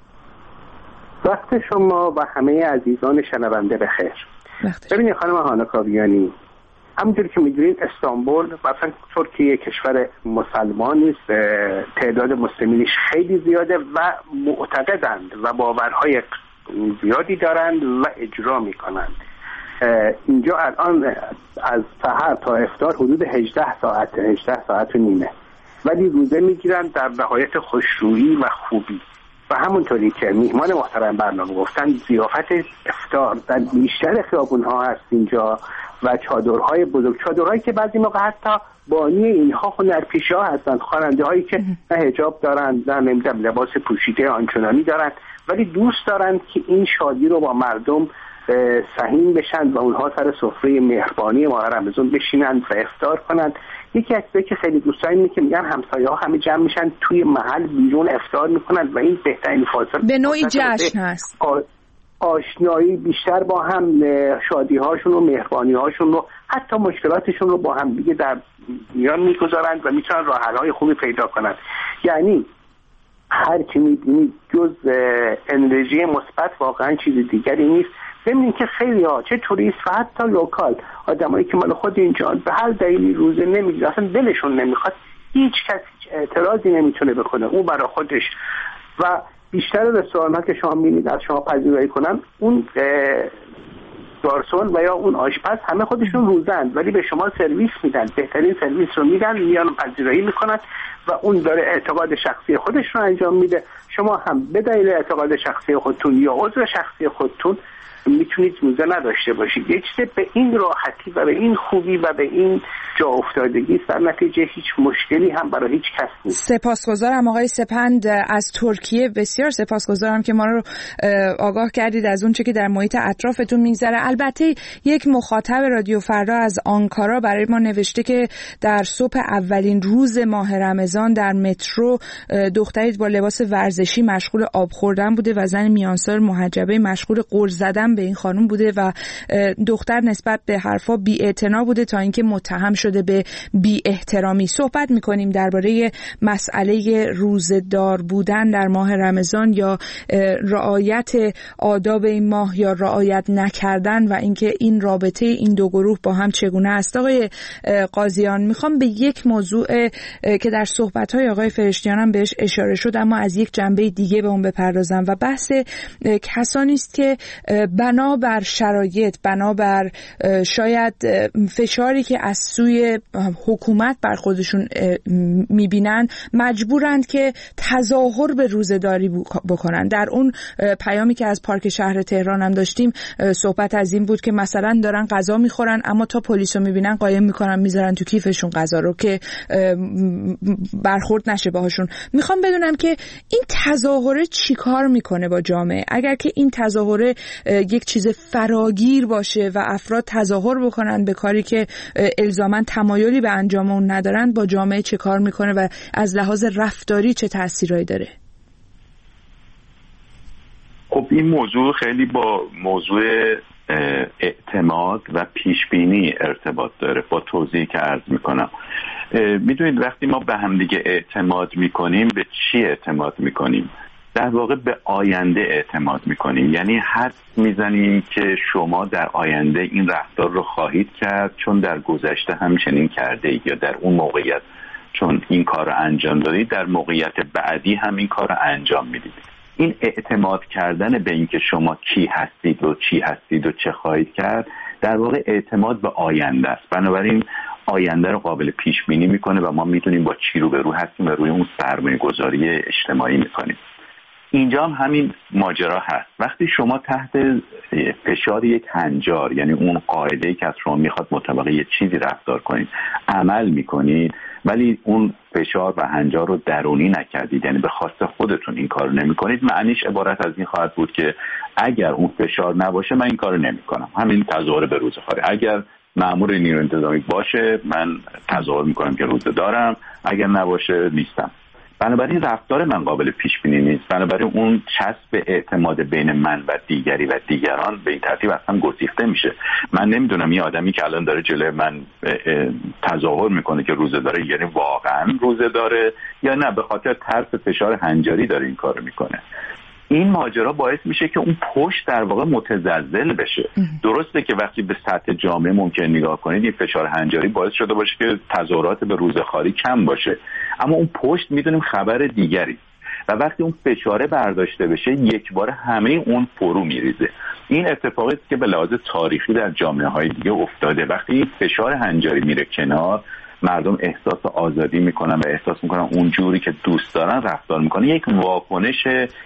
وقت شما و همه عزیزان شنونده بخیر. ببینید خانم هانا کاویانی، همونجوری که میدونید استانبول مثلا ترکیه کشور مسلمانی است، تعداد مسلمینش خیلی زیاده و معتقدند و باورهای زیادی دارند و اجرا میکنند. اینجا الان از سحر تا افطار حدود هجده ساعت هجده ساعت و نیمه، ولی روزه میگیرن در نهایت خوشرویی و خوبی. و همونطوری که میهمان محترم برنامه گفتن، ضیافت افطار در بیشتر خیابون‌ها هست اینجا و چادرهای بزرگ، چادرهایی که بعضی موقع حتی بانی اینها هنرپیشه‌ها هستند، خواننده‌هایی که نه حجاب دارند نه نمیدونم لباس پوشیده آنچنانی دارند، ولی دوست دارند که این شادی رو با مردم سهیم بشن و اونها سر سفره مهربانی ماه رمضان بشینند و افطار کنند. یکی از چیزایی که خیلی دوست دارم اینه که میگن همسایه‌ها همه جمع میشن توی محل بیرون افطار میکنن و این بهترین فاصله به نوعی جشن هست. آشنایی بیشتر با هم، شادی‌هاشون و مهربانی‌هاشون رو، حتی مشکلاتشون رو با هم دیگه در میان میگذارند و میتونن راه حل‌های خوبی پیدا کنند. یعنی هر کی می‌بینید جز انرژی مثبت واقعا چیز دیگری نیست. ببینید که خیلی ها چه توریست و حتی لوکال آدمایی که مال خود اینجا به هر دلیلی روزه نمیگیرن، اصلا دلشون نمیخواد، هیچ کسی اعتراضی نمیتونه بکنه اون برای خودش. و بیشتر رستوران‌ها که شما می‌بینید از شما پذیرایی کنن، اون گارسون و یا اون آشپز همه خودشون روزن ولی به شما سرویس میدن، بهترین سرویس رو میدن، میان پذیرایی میکنن و اون داره اعتقاد شخصی خودش رو انجام میده. شما هم به دلیل اعتقاد شخصی خودتون یا عذر شخصی خودتون میتونید روزه نداشته باشید. یه چیز به این راحتی و به این خوبی و به این جا افتادگی، در نتیجه هیچ مشکلی هم برای هیچ کس نیست. سپاسگزارم آقای سپند از ترکیه، بسیار سپاسگزارم که ما رو آگاه کردید از اون چه که در محیط اطرافتون میگذره. البته یک مخاطب رادیو فردا از آنکارا برای ما نوشته که در صبح اولین روز ماه رمضان در مترو دختری با لباس ورزشی مشغول آب خوردن بوده و زن میانسال محجبه مشغول قرض زدن به این خانم بوده و دختر نسبت به حرفا بی‌اعتنا بوده تا اینکه متهم شده به بی احترامی. صحبت میکنیم درباره مسئله روزدار بودن در ماه رمضان یا رعایت آداب این ماه یا رعایت نکردن و اینکه این رابطه این دو گروه با هم چگونه است. آقای قاضیان، میخوام به یک موضوع که در صحبت‌های آقای فرشتیان هم بهش اشاره شد اما از یک جنبه دیگه به اون بپردازم و بحث کسانی است که بنابر شرایط، بنابر شاید فشاری که از سوی حکومت بر خودشون میبینن مجبورند که تظاهر به روزه‌داری بکنن. در اون پیامی که از پارک شهر تهران هم داشتیم صحبت از این بود که مثلا دارن غذا میخورن اما تا پلیسو میبینن قایم میکنن میذارن تو کیفشون غذا رو که برخورد نشه باهاشون. میخوام بدونم که این تظاهره چیکار میکنه با جامعه؟ اگر که این تظاهره یک چیز فراگیر باشه و افراد تظاهر بکنن به کاری که الزاماً تمایلی به انجام اون ندارن، با جامعه چه کار میکنه و از لحاظ رفتاری چه تأثیرایی داره؟ خب این موضوع خیلی با موضوع اعتماد و پیشبینی ارتباط داره. با توضیحی که عرض میکنم، میدونید وقتی ما به همدیگه اعتماد میکنیم به چی اعتماد میکنیم؟ در واقع به آینده اعتماد میکنیم. یعنی حدس میزنیم که شما در آینده این رفتار رو خواهید کرد چون در گذشته همچنین کرده اید یا در اون موقعیت چون این کار رو انجام دادید در موقعیت بعدی هم این کار رو انجام میدید. این اعتماد کردن به این که شما کی هستید و چی هستید و چه خواهید کرد در واقع اعتماد به آینده است. بنابراین آینده رو قابل پیش بینی میکنه و ما میتونیم با چی روبرو هستیم و روی اون سرمایه گذاری اجتماعی میکنیم. اینجا هم همین ماجرا هست. وقتی شما تحت فشار یک هنجار، یعنی اون قاعده‌ای که از شما میخواد مطابق یه چیزی رفتار کنید عمل میکنید ولی اون فشار و هنجار رو درونی نکردید، یعنی به خواست خودتون این کارو نمیکنید، معنیش عبارت از این خواهد بود که اگر اون فشار نباشه من این کارو نمیکنم. همین تظاهر به روزخواری. اگر مأمور نیروی انتظامی باشه من تظاهر میکنم که روزه دارم، اگر نباشه نیستم. بنابراین رفتار من قابل پیش بینی نیست. بنابراین اون چسب اعتماد بین من و دیگری و دیگران به این ترتیب اصلا گسیخته میشه. من نمیدونم یه آدمی که الان داره جلوی من تظاهر میکنه که روزه داره یعنی واقعا روزه داره یا نه به خاطر ترس فشار هنجاری داره این کارو میکنه. این ماجرا باعث میشه که اون پشت در واقع متزلزل بشه. درسته که وقتی به سطح جامعه ممکن نگاه کنید این فشار هنجاری باعث شده باشه که تظاهرات به روزخواری کم باشه، اما اون پشت میدونیم خبر دیگری و وقتی اون فشاره برداشته بشه یک بار همه اون فرو میریزه. این اتفاقی که به لحاظ تاریخی در جامعه های دیگه افتاده. وقتی این فشار هنجاری میره کنار مردم احساس آزادی میکنن و احساس میکنن اون جوری که دوست دارن رفتار میکنن. یک واکنش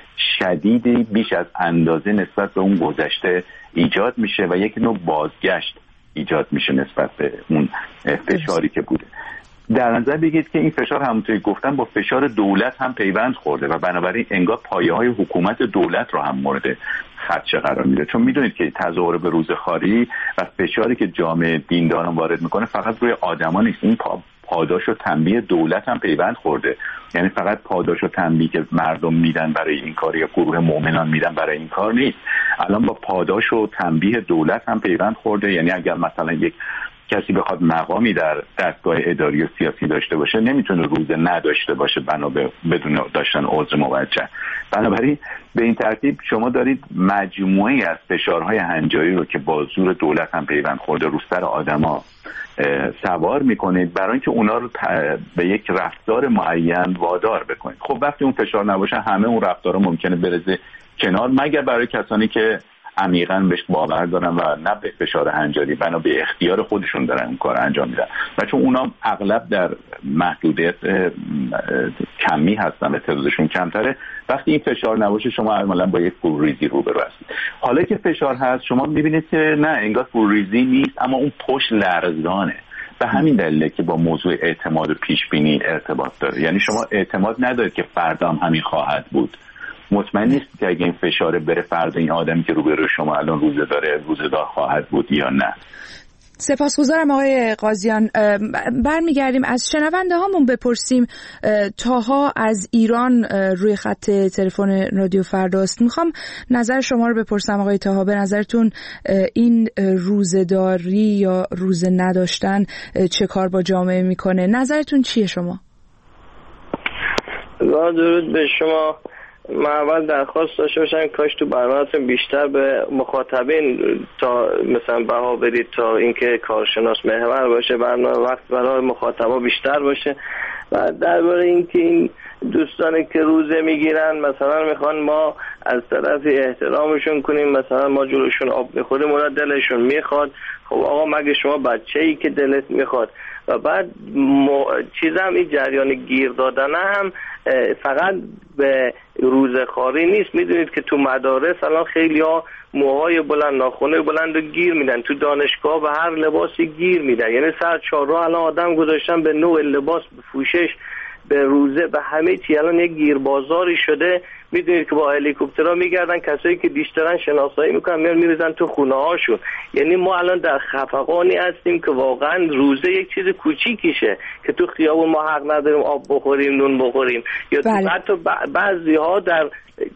شدیدی بیش از اندازه نسبت به اون گذشته ایجاد میشه و یک نوع بازگشت ایجاد میشه نسبت به اون فشاری که بوده. در نظر بگیرید که این فشار همونطوری گفتم با فشار دولت هم پیوند خورده و بنابراین انگار پایه های حکومت دولت رو هم مورد خدشه قرار میده. چون میدونید که تظاهر به روزخواری و فشاری که جامعه دینداران وارد میکنه فقط روی آدما نیست، این پاداش و تنبیه دولت هم پیوند خورده. یعنی فقط پاداش و تنبیه که مردم میدن برای این کار یا گروه مؤمنان میدن برای این کار نیست، الان با پاداش و تنبیه دولت هم پیوند خورده. یعنی اگر مثلا یک کسی بخواد مقامی در دستگاه اداری و سیاسی داشته باشه نمیتونه روزه نداشته باشه بنا به بدون داشتن عذر موجه. بنابراین به این ترتیب شما دارید مجموعی از فشارهای هنجاری رو که با زور دولت هم پیوند خورده رو سر آدما سوار میکنید برای اینکه اونا رو به یک رفتار معین وادار بکنید. خب وقتی اون فشار نباشه همه اون رفتارها ممکنه برزه کنار، مگر برای کسانی که عمیقاً بهش باور دارن و نه به فشار هنجاری بنا به اختیار خودشون دارن اون کار انجام میدن و چون اونا اغلب در محدودیت کمی هستن و تعدادشون کمتره، وقتی این فشار نباشه شما عملاً با یک فروریزی روبرو هستید. حالا که فشار هست شما میبینید که نه انگار فروریزی نیست اما اون پشت لرزانه. به همین دلیله که با موضوع اعتماد و پیش بینی ارتباط داره. یعنی شما اعتماد ندارید که فردا هم همین خواهد بود، مطمئن نیست که اگه این فشاره بره فردا این آدمی که روبروی شما الان روزه داره روزه دار خواهد بود یا نه. سپاسگزارم آقای قاضیان. برمیگردیم از شنونده هامون بپرسیم. تاها از ایران روی خط تلفن رادیو فرداست. میخوام نظر شما رو بپرسم آقای تاها، به نظرتون این روزه‌داری یا روزه نداشتن چه کار با جامعه میکنه؟ نظرتون چیه شما؟ درود به شما. من اول درخواست داشته باشم کاش تو برنامه‌تون بیشتر به مخاطبین تا مثلا بها بدید تا اینکه کارشناس محور باشه، برنامه وقت برای مخاطبا بیشتر باشه. و درباره اینکه این دوستانی که روزه میگیرن مثلا میخوان ما از طرف احترامشون کنیم، مثلا ما جلوشون آب میخوریم اونا دلشون میخواد. خب آقا مگه شما بچه‌ای که دلت میخواد؟ و بعد م... چیزم این جریان گیر دادن هم فقط به روزخواری نیست. میدونید که تو مدارس الان خیلی ها موهای بلند ناخنای بلند رو گیر میدن، تو دانشگاه به هر لباسی گیر میدن. یعنی سر چهارراه الان آدم گذاشتن به نوع لباس، به پوشش، به روزه، به همه چی الان یک گیر بازاری شده. میدونید که با هلیکوپترها میگردن، کسایی که دیشترن شناسایی میکنن میان میریزن تو خونه هاشون. یعنی ما الان در خفقانی هستیم که واقعا روزه یک چیز کوچیکیشه که تو خیابون ما حق نداریم آب بخوریم، نون بخوریم. یا بله. حتی بعضی ها در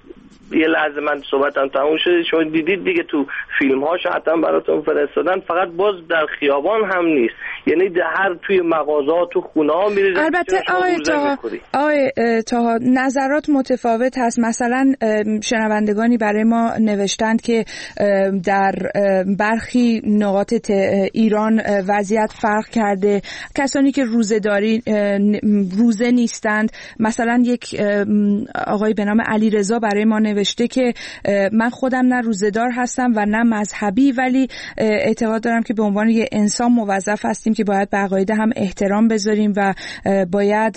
یه لحظه من صحبتم تموم شده، شما دیدید دیگه تو فیلم هاش حتما براتون فرستادن، فقط باز در خیابان هم نیست، یعنی در هر توی مغازه‌ها تو خونه‌ها میریزن. البته آقای تا آقای تا نظرات متفاوت هست. مثلا شنوندگانی برای ما نوشتند که در برخی نقاط ایران وضعیت فرق کرده، کسانی که روزه‌داری روزه نیستند. مثلا یک آقای به نام علیرضا برای ما نوشته که من خودم نه روزه‌دار هستم و نه مذهبی، ولی اعتقاد دارم که به عنوان یه انسان موظف هستیم که باید به عقاید هم احترام بذاریم و باید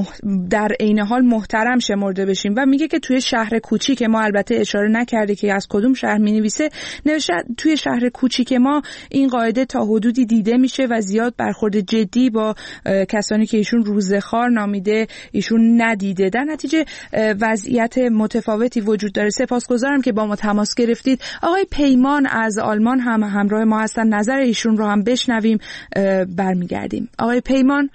در عین حال محترم شمرده بشیم. و میگه که توی شهر کوچیک ما، البته اشاره نکرده که از کدوم شهر مینویسه، نوشته توی شهر کوچیک ما این قاعده تا حدودی دیده میشه و زیاد برخورد جدی با کسانی که ایشون روزه‌خوار نامیده ایشون ندیده. در نتیجه وضعیت متفاوتی وجود داره. سپاسگزارم که با ما تماس گرفتید. آقای پیمان از آلمان هم همراه ما هستن، نظر ایشون رو هم بشنویم برمیگردیم. آقای پیمان.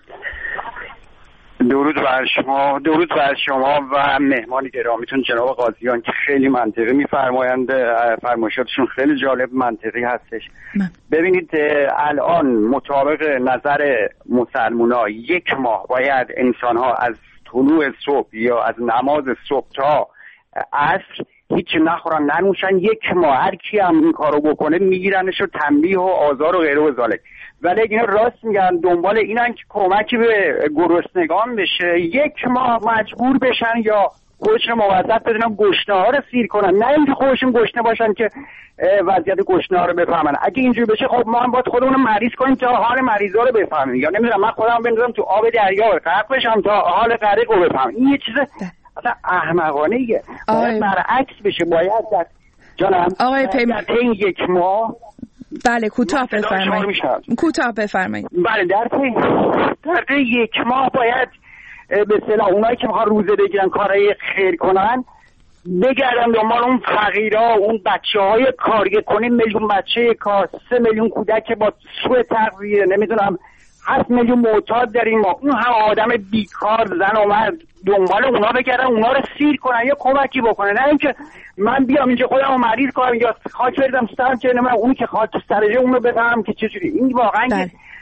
درود بر شما، درود بر شما و مهمان گرامیتون جناب قاضیان که خیلی منطقی میفرمایند، فرمایشاتشون خیلی جالب منطقی هستش. من. ببینید الان مطابق نظر مسلمونا یک ماه باید انسان‌ها از طلوع صبح یا از نماز صبح تا عصر هیچ نخورن ننوشن. یک ماه هر کی هم این کارو بکنه میگیرنش و تنبیه و آزار و غیره و ذالک. ولی اینا راست میگن، دنبال اینن که کمکی به گرسنگان بشه، یک ماه مجبور بشن یا خودشون موظف بدونن گشنه ها رو سیر کنن، نه اینکه خودشون گشنه باشن که وضعیت گشنه ها رو بفهمن. اگه اینجوری بشه خب ما هم باید خودمون رو مریض کنیم تا حال مریضا رو بفهمیم، یا نمیدونم من خودم بندازم تو آب دریا غرق بشم تا حال غریق رو بفهمم. این یه چیز اصلا احمقانه ایه. باید برعکس بشه. باید در جانم آقای پیمان این یک ماه بله کوتاه بفرمایید. کوتاه بفرمایید. بله در طی در طی یک ماه باید به اصطلاح اونایی که میخوان روزه بگیرن کارهای خیر کنن بگردن دنبال اون فقیرها، اون بچه‌های کارگر کنیم، میلیون بچه کار، سه میلیون کودک با سوء تغذیه، نمیدونم هفت میلیون معتاد داریم ما، اون هم آدم بیکار زن و مرد، دنبال اونا بگردن اونا رو سیر کنن یا کمکی بکنن، نه اینکه من بیام اینجا خودم رو مریض کنم یا خاک بریزم سرم که من اونی که خاک سرجه اون رو بفهمم که چجوری. این واقعا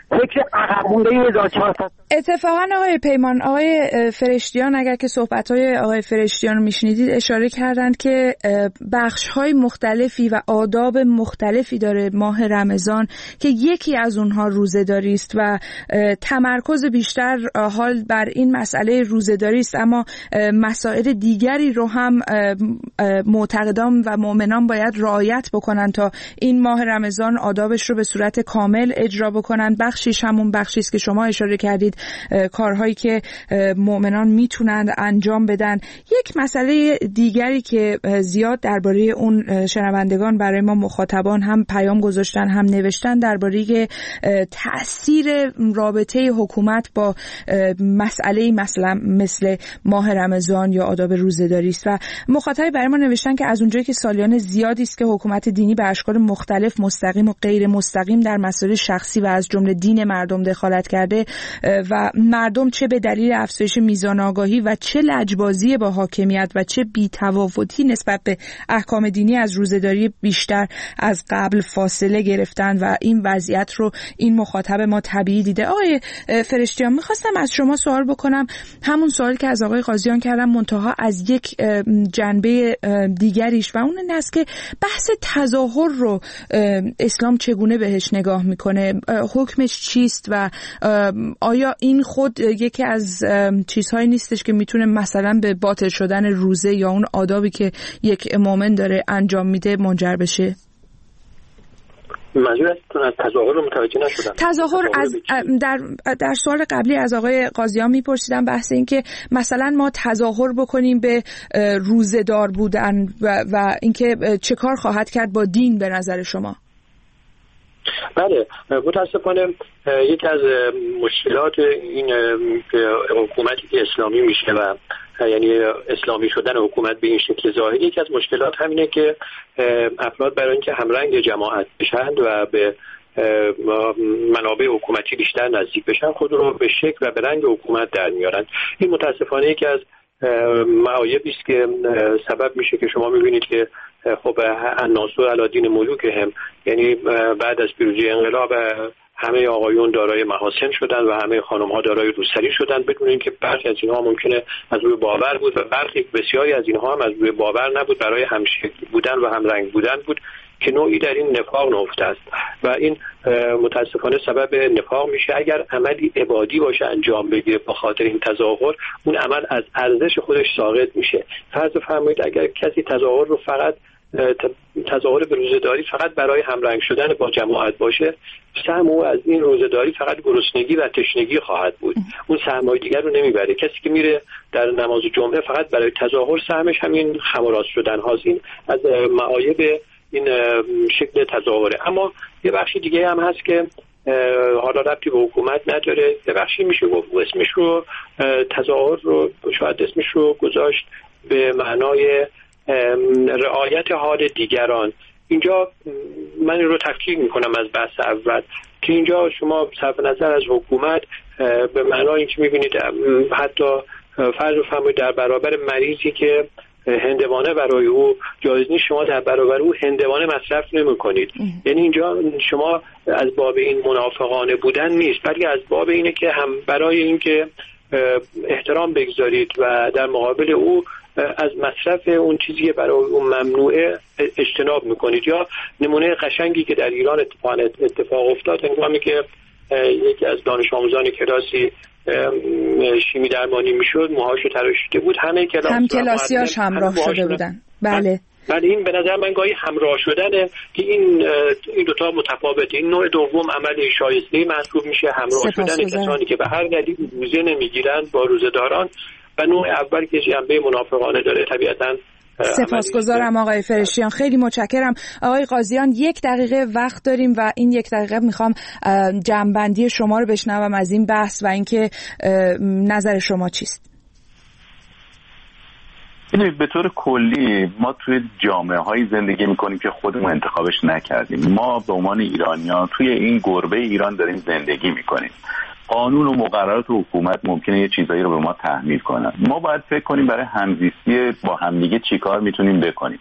فکر عقب مونده هزار و چهارصد. اتفاقا آقای پیمان، آقای فرشتیان اگر که صحبت‌های آقای فرشتیان رو میشنیدید اشاره کردند که بخش‌های مختلفی و آداب مختلفی داره ماه رمضان که یکی از اونها روزه‌داری است و تمرکز بیشتر حال بر این مسئله روزه‌داری است، اما مسائل دیگری رو هم معتقدان و مؤمنان باید رعایت بکنن تا این ماه رمضان آدابش رو به صورت کامل اجرا بکنن. بخشیش همون بخشی است که شما اشاره کردید، کارهایی که مؤمنان میتونن انجام بدن. یک مسئله دیگری که زیاد درباره اون شنوندگان برای ما مخاطبان هم پیام گذاشتن هم نوشتن درباره تأثیر رابطه حکومت با مسئله مثلا مثل ماه رمضان یا آداب روزه‌داری است و مخاطبی برای ما نوشتن که از اونجایی که سالیان زیادی است که حکومت دینی به اشکال مختلف مستقیم و غیر مستقیم در مسائل شخصی و از جمله دین مردم دخالت کرده و مردم چه به دلیل افزایش میزان آگاهی و چه لجبازی با حاکمیت و چه بی‌تفاوتی نسبت به احکام دینی از روزه‌داری بیشتر از قبل فاصله گرفتن و این وضعیت رو این مخاطب ما طبیعی دیده. آقای فرشتیان، می‌خواستم از شما سوال بکنم، همون سوالی که از آقای قاضیان کردم منتها از یک جنبه دیگریش و اون این است که بحث تظاهر رو اسلام چگونه بهش نگاه میکنه، حکمش چیست و آیا این خود یکی از چیزهایی نیستش که میتونه مثلا به باطل شدن روزه یا اون آدابی که یک مؤمن داره انجام میده منجر بشه؟ منظورتون از تظاهر رو متوجه نشدم. تظاهر از در در سوال قبلی از آقای قاضیان میپرسیدم بحث این که مثلا ما تظاهر بکنیم به روزه‌دار بودن و, و اینکه چه کار خواهد کرد با دین به نظر شما؟ بله، متاسفانه یکی از مشکلات این حکومتی که اسلامی میشه و یعنی اسلامی شدن حکومت به این شکل ظاهری، یکی از مشکلات همینه که افراد برای اینکه همرنگ جماعت بشن و به منابع حکومتی بیشتر نزدیک بشن خود رو به شکل و به رنگ حکومت در میارن. این متاسفانه یکی از معایبی است که سبب میشه که شما میبینید که خب الناس علی دین ملوکهم، یعنی بعد از پیروزی انقلاب همه آقایون دارای محاسن شدن و همه خانم‌ها دارای روسری شدن، بدون اینکه برخی از اینها ممکنه از روی باور بود و برخی بسیاری از اینها هم از روی باور نبود، برای همشکل بودن و همرنگ بودن بود که نوعی در این نفاق نهفته است و این متاسفانه سبب نفاق میشه. اگر عملی عبادی باشه انجام بگیره با خاطر این تظاهر، اون عمل از ارزش خودش ساقط میشه. فرض فرمایید اگر کسی تظاهر رو فقط تظاهر به روزه‌داری فقط برای همرنگ شدن با جماعت باشه، سهم او از این روزه‌داری فقط گرسنگی و تشنگی خواهد بود، اون سهم‌های دیگر رو نمیبره. کسی که میره در نماز جمعه فقط برای تظاهر، سهمش همین خم و راست شدن هاست. این از معایب این شکل تظاهره. اما یه بخشی دیگه هم هست که حالا ربطی به حکومت نداره، یه بخشی میشه گفت اسمش رو تظاهر رو شاید اسمش رو گذاشت به معنای رعایت حال دیگران. اینجا من این رو تفکیک میکنم از بحث اول که اینجا شما صرف نظر از حکومت به معنای اینکه میبینید حتی فرض فرمایید در برابر مریضی که هندوانه برای او جایز نیست، شما در برابر او هندوانه مصرف نمی‌کنید. یعنی اینجا شما از باب این منافقانه بودن نیست، بلکه از باب اینه که هم برای اینکه احترام بگذارید و در مقابل او از مصرف اون چیزی که برای اون ممنوعه اجتناب میکنید. یا نمونه قشنگی که در ایران اتفاق اتفاق افتاد هنگامی که یکی از دانش آموزان کلاسی شیمی درمانی میشد، موهاشو تراشیده بود، همه کلاس هم کلاسیاش همراه شده بودن. بله بله این به نظر من گاهی همراه شدنه که این این دو تا متفاوته. این نوع دوم عمل شایسته محسوب میشه، همراه شدن کسانی که به هر دلیل روزه نمیگیرن با روزه‌داران، و نوع اول که جنبه منافقانه داره طبیعتاً. سپاسگزارم آقای فرشتیان، خیلی متشکرم. آقای قاضیان یک دقیقه وقت داریم و این یک دقیقه میخوام جمع‌بندی شما رو بشنوم از این بحث و اینکه نظر شما چیست. به طور کلی ما توی جامعه های زندگی میکنیم که خودمون انتخابش نکردیم. ما به عنوان ایرانیان توی این گربه ایران داریم زندگی میکنیم. قانون و مقررات و حکومت ممکنه یه چیزایی رو به ما تحمیل کنن. ما باید فکر کنیم برای همزیستی با همدیگه چیکار میتونیم بکنیم.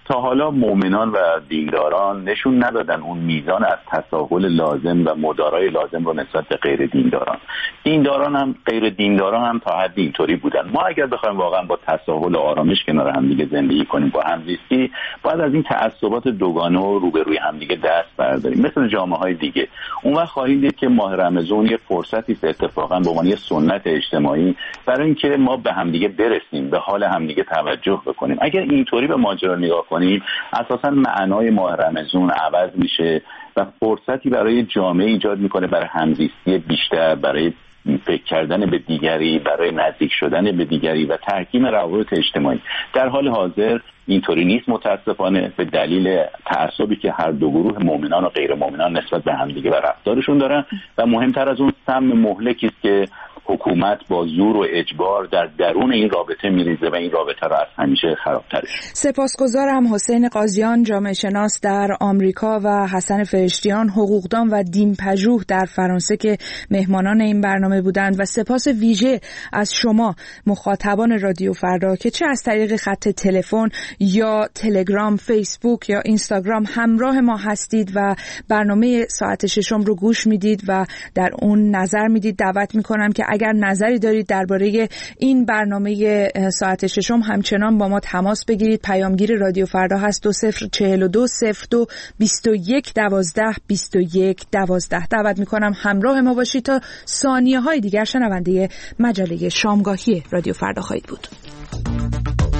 تا حالا مؤمنان و دینداران نشون ندادن اون میزان از تساهل لازم و مدارای لازم رو نسبت به غیر دینداران. دینداران هم غیر دینداران هم تا حدی اینطوری بودن. ما اگر بخوایم واقعا با تساهل و آرامش کنار هم دیگه زندگی کنیم، با همزیستی، باید از این تعصبات دوگانه و روبروی هم دیگه دست برداریم مثل جامعه‌های دیگه. اون وقت خواهید دید که ماه رمضان یه فرصتی است اتفاقا به عنوان یه سنت اجتماعی برای اینکه ما به هم دیگه برسیم، به حال هم دیگه توجه بکنیم. اگر اینطوری به ماجرا نگاه کنیم، اساسا معنای ماه رمضان عوض میشه و فرصتی برای جامعه ایجاد میکنه برای همزیستی بیشتر، برای فکر کردن به دیگری، برای نزدیک شدن به دیگری و تحکیم روابط اجتماعی. در حال حاضر اینطوری نیست متاسفانه، به دلیل تعصبی که هر دو گروه مؤمنان و غیر مؤمنان نسبت به همدیگه و رفتارشون دارن و مهمتر از اون سم مهلکی است که حکومت با زور و اجبار در درون این رابطه میریزه و این رابطه را از همیشه خرابترش. سپاسگزارم. حسین قاضیان، جامعه شناس در آمریکا، و حسن فرشتیان، حقوقدان و دین پژوه در فرانسه که مهمانان این برنامه بودند، و سپاس ویژه از شما مخاطبان رادیو فردا که چه از طریق خط تلفن یا تلگرام، فیسبوک یا اینستاگرام همراه ما هستید و برنامه ساعت ششم رو گوش میدید و در اون نظر میدید. دعوت میکنم که اگر نظری دارید درباره این برنامه ساعت ششم همچنان با ما تماس بگیرید. پیامگیر رادیو فردا هست دو صفر چهل و دو صفر دو بیست و یک دوازده بیست و یک دوازده. دعوت میکنم همراه ما باشید تا ثانیه های دیگر شنونده مجله شامگاهی رادیو فردا خواهید بود.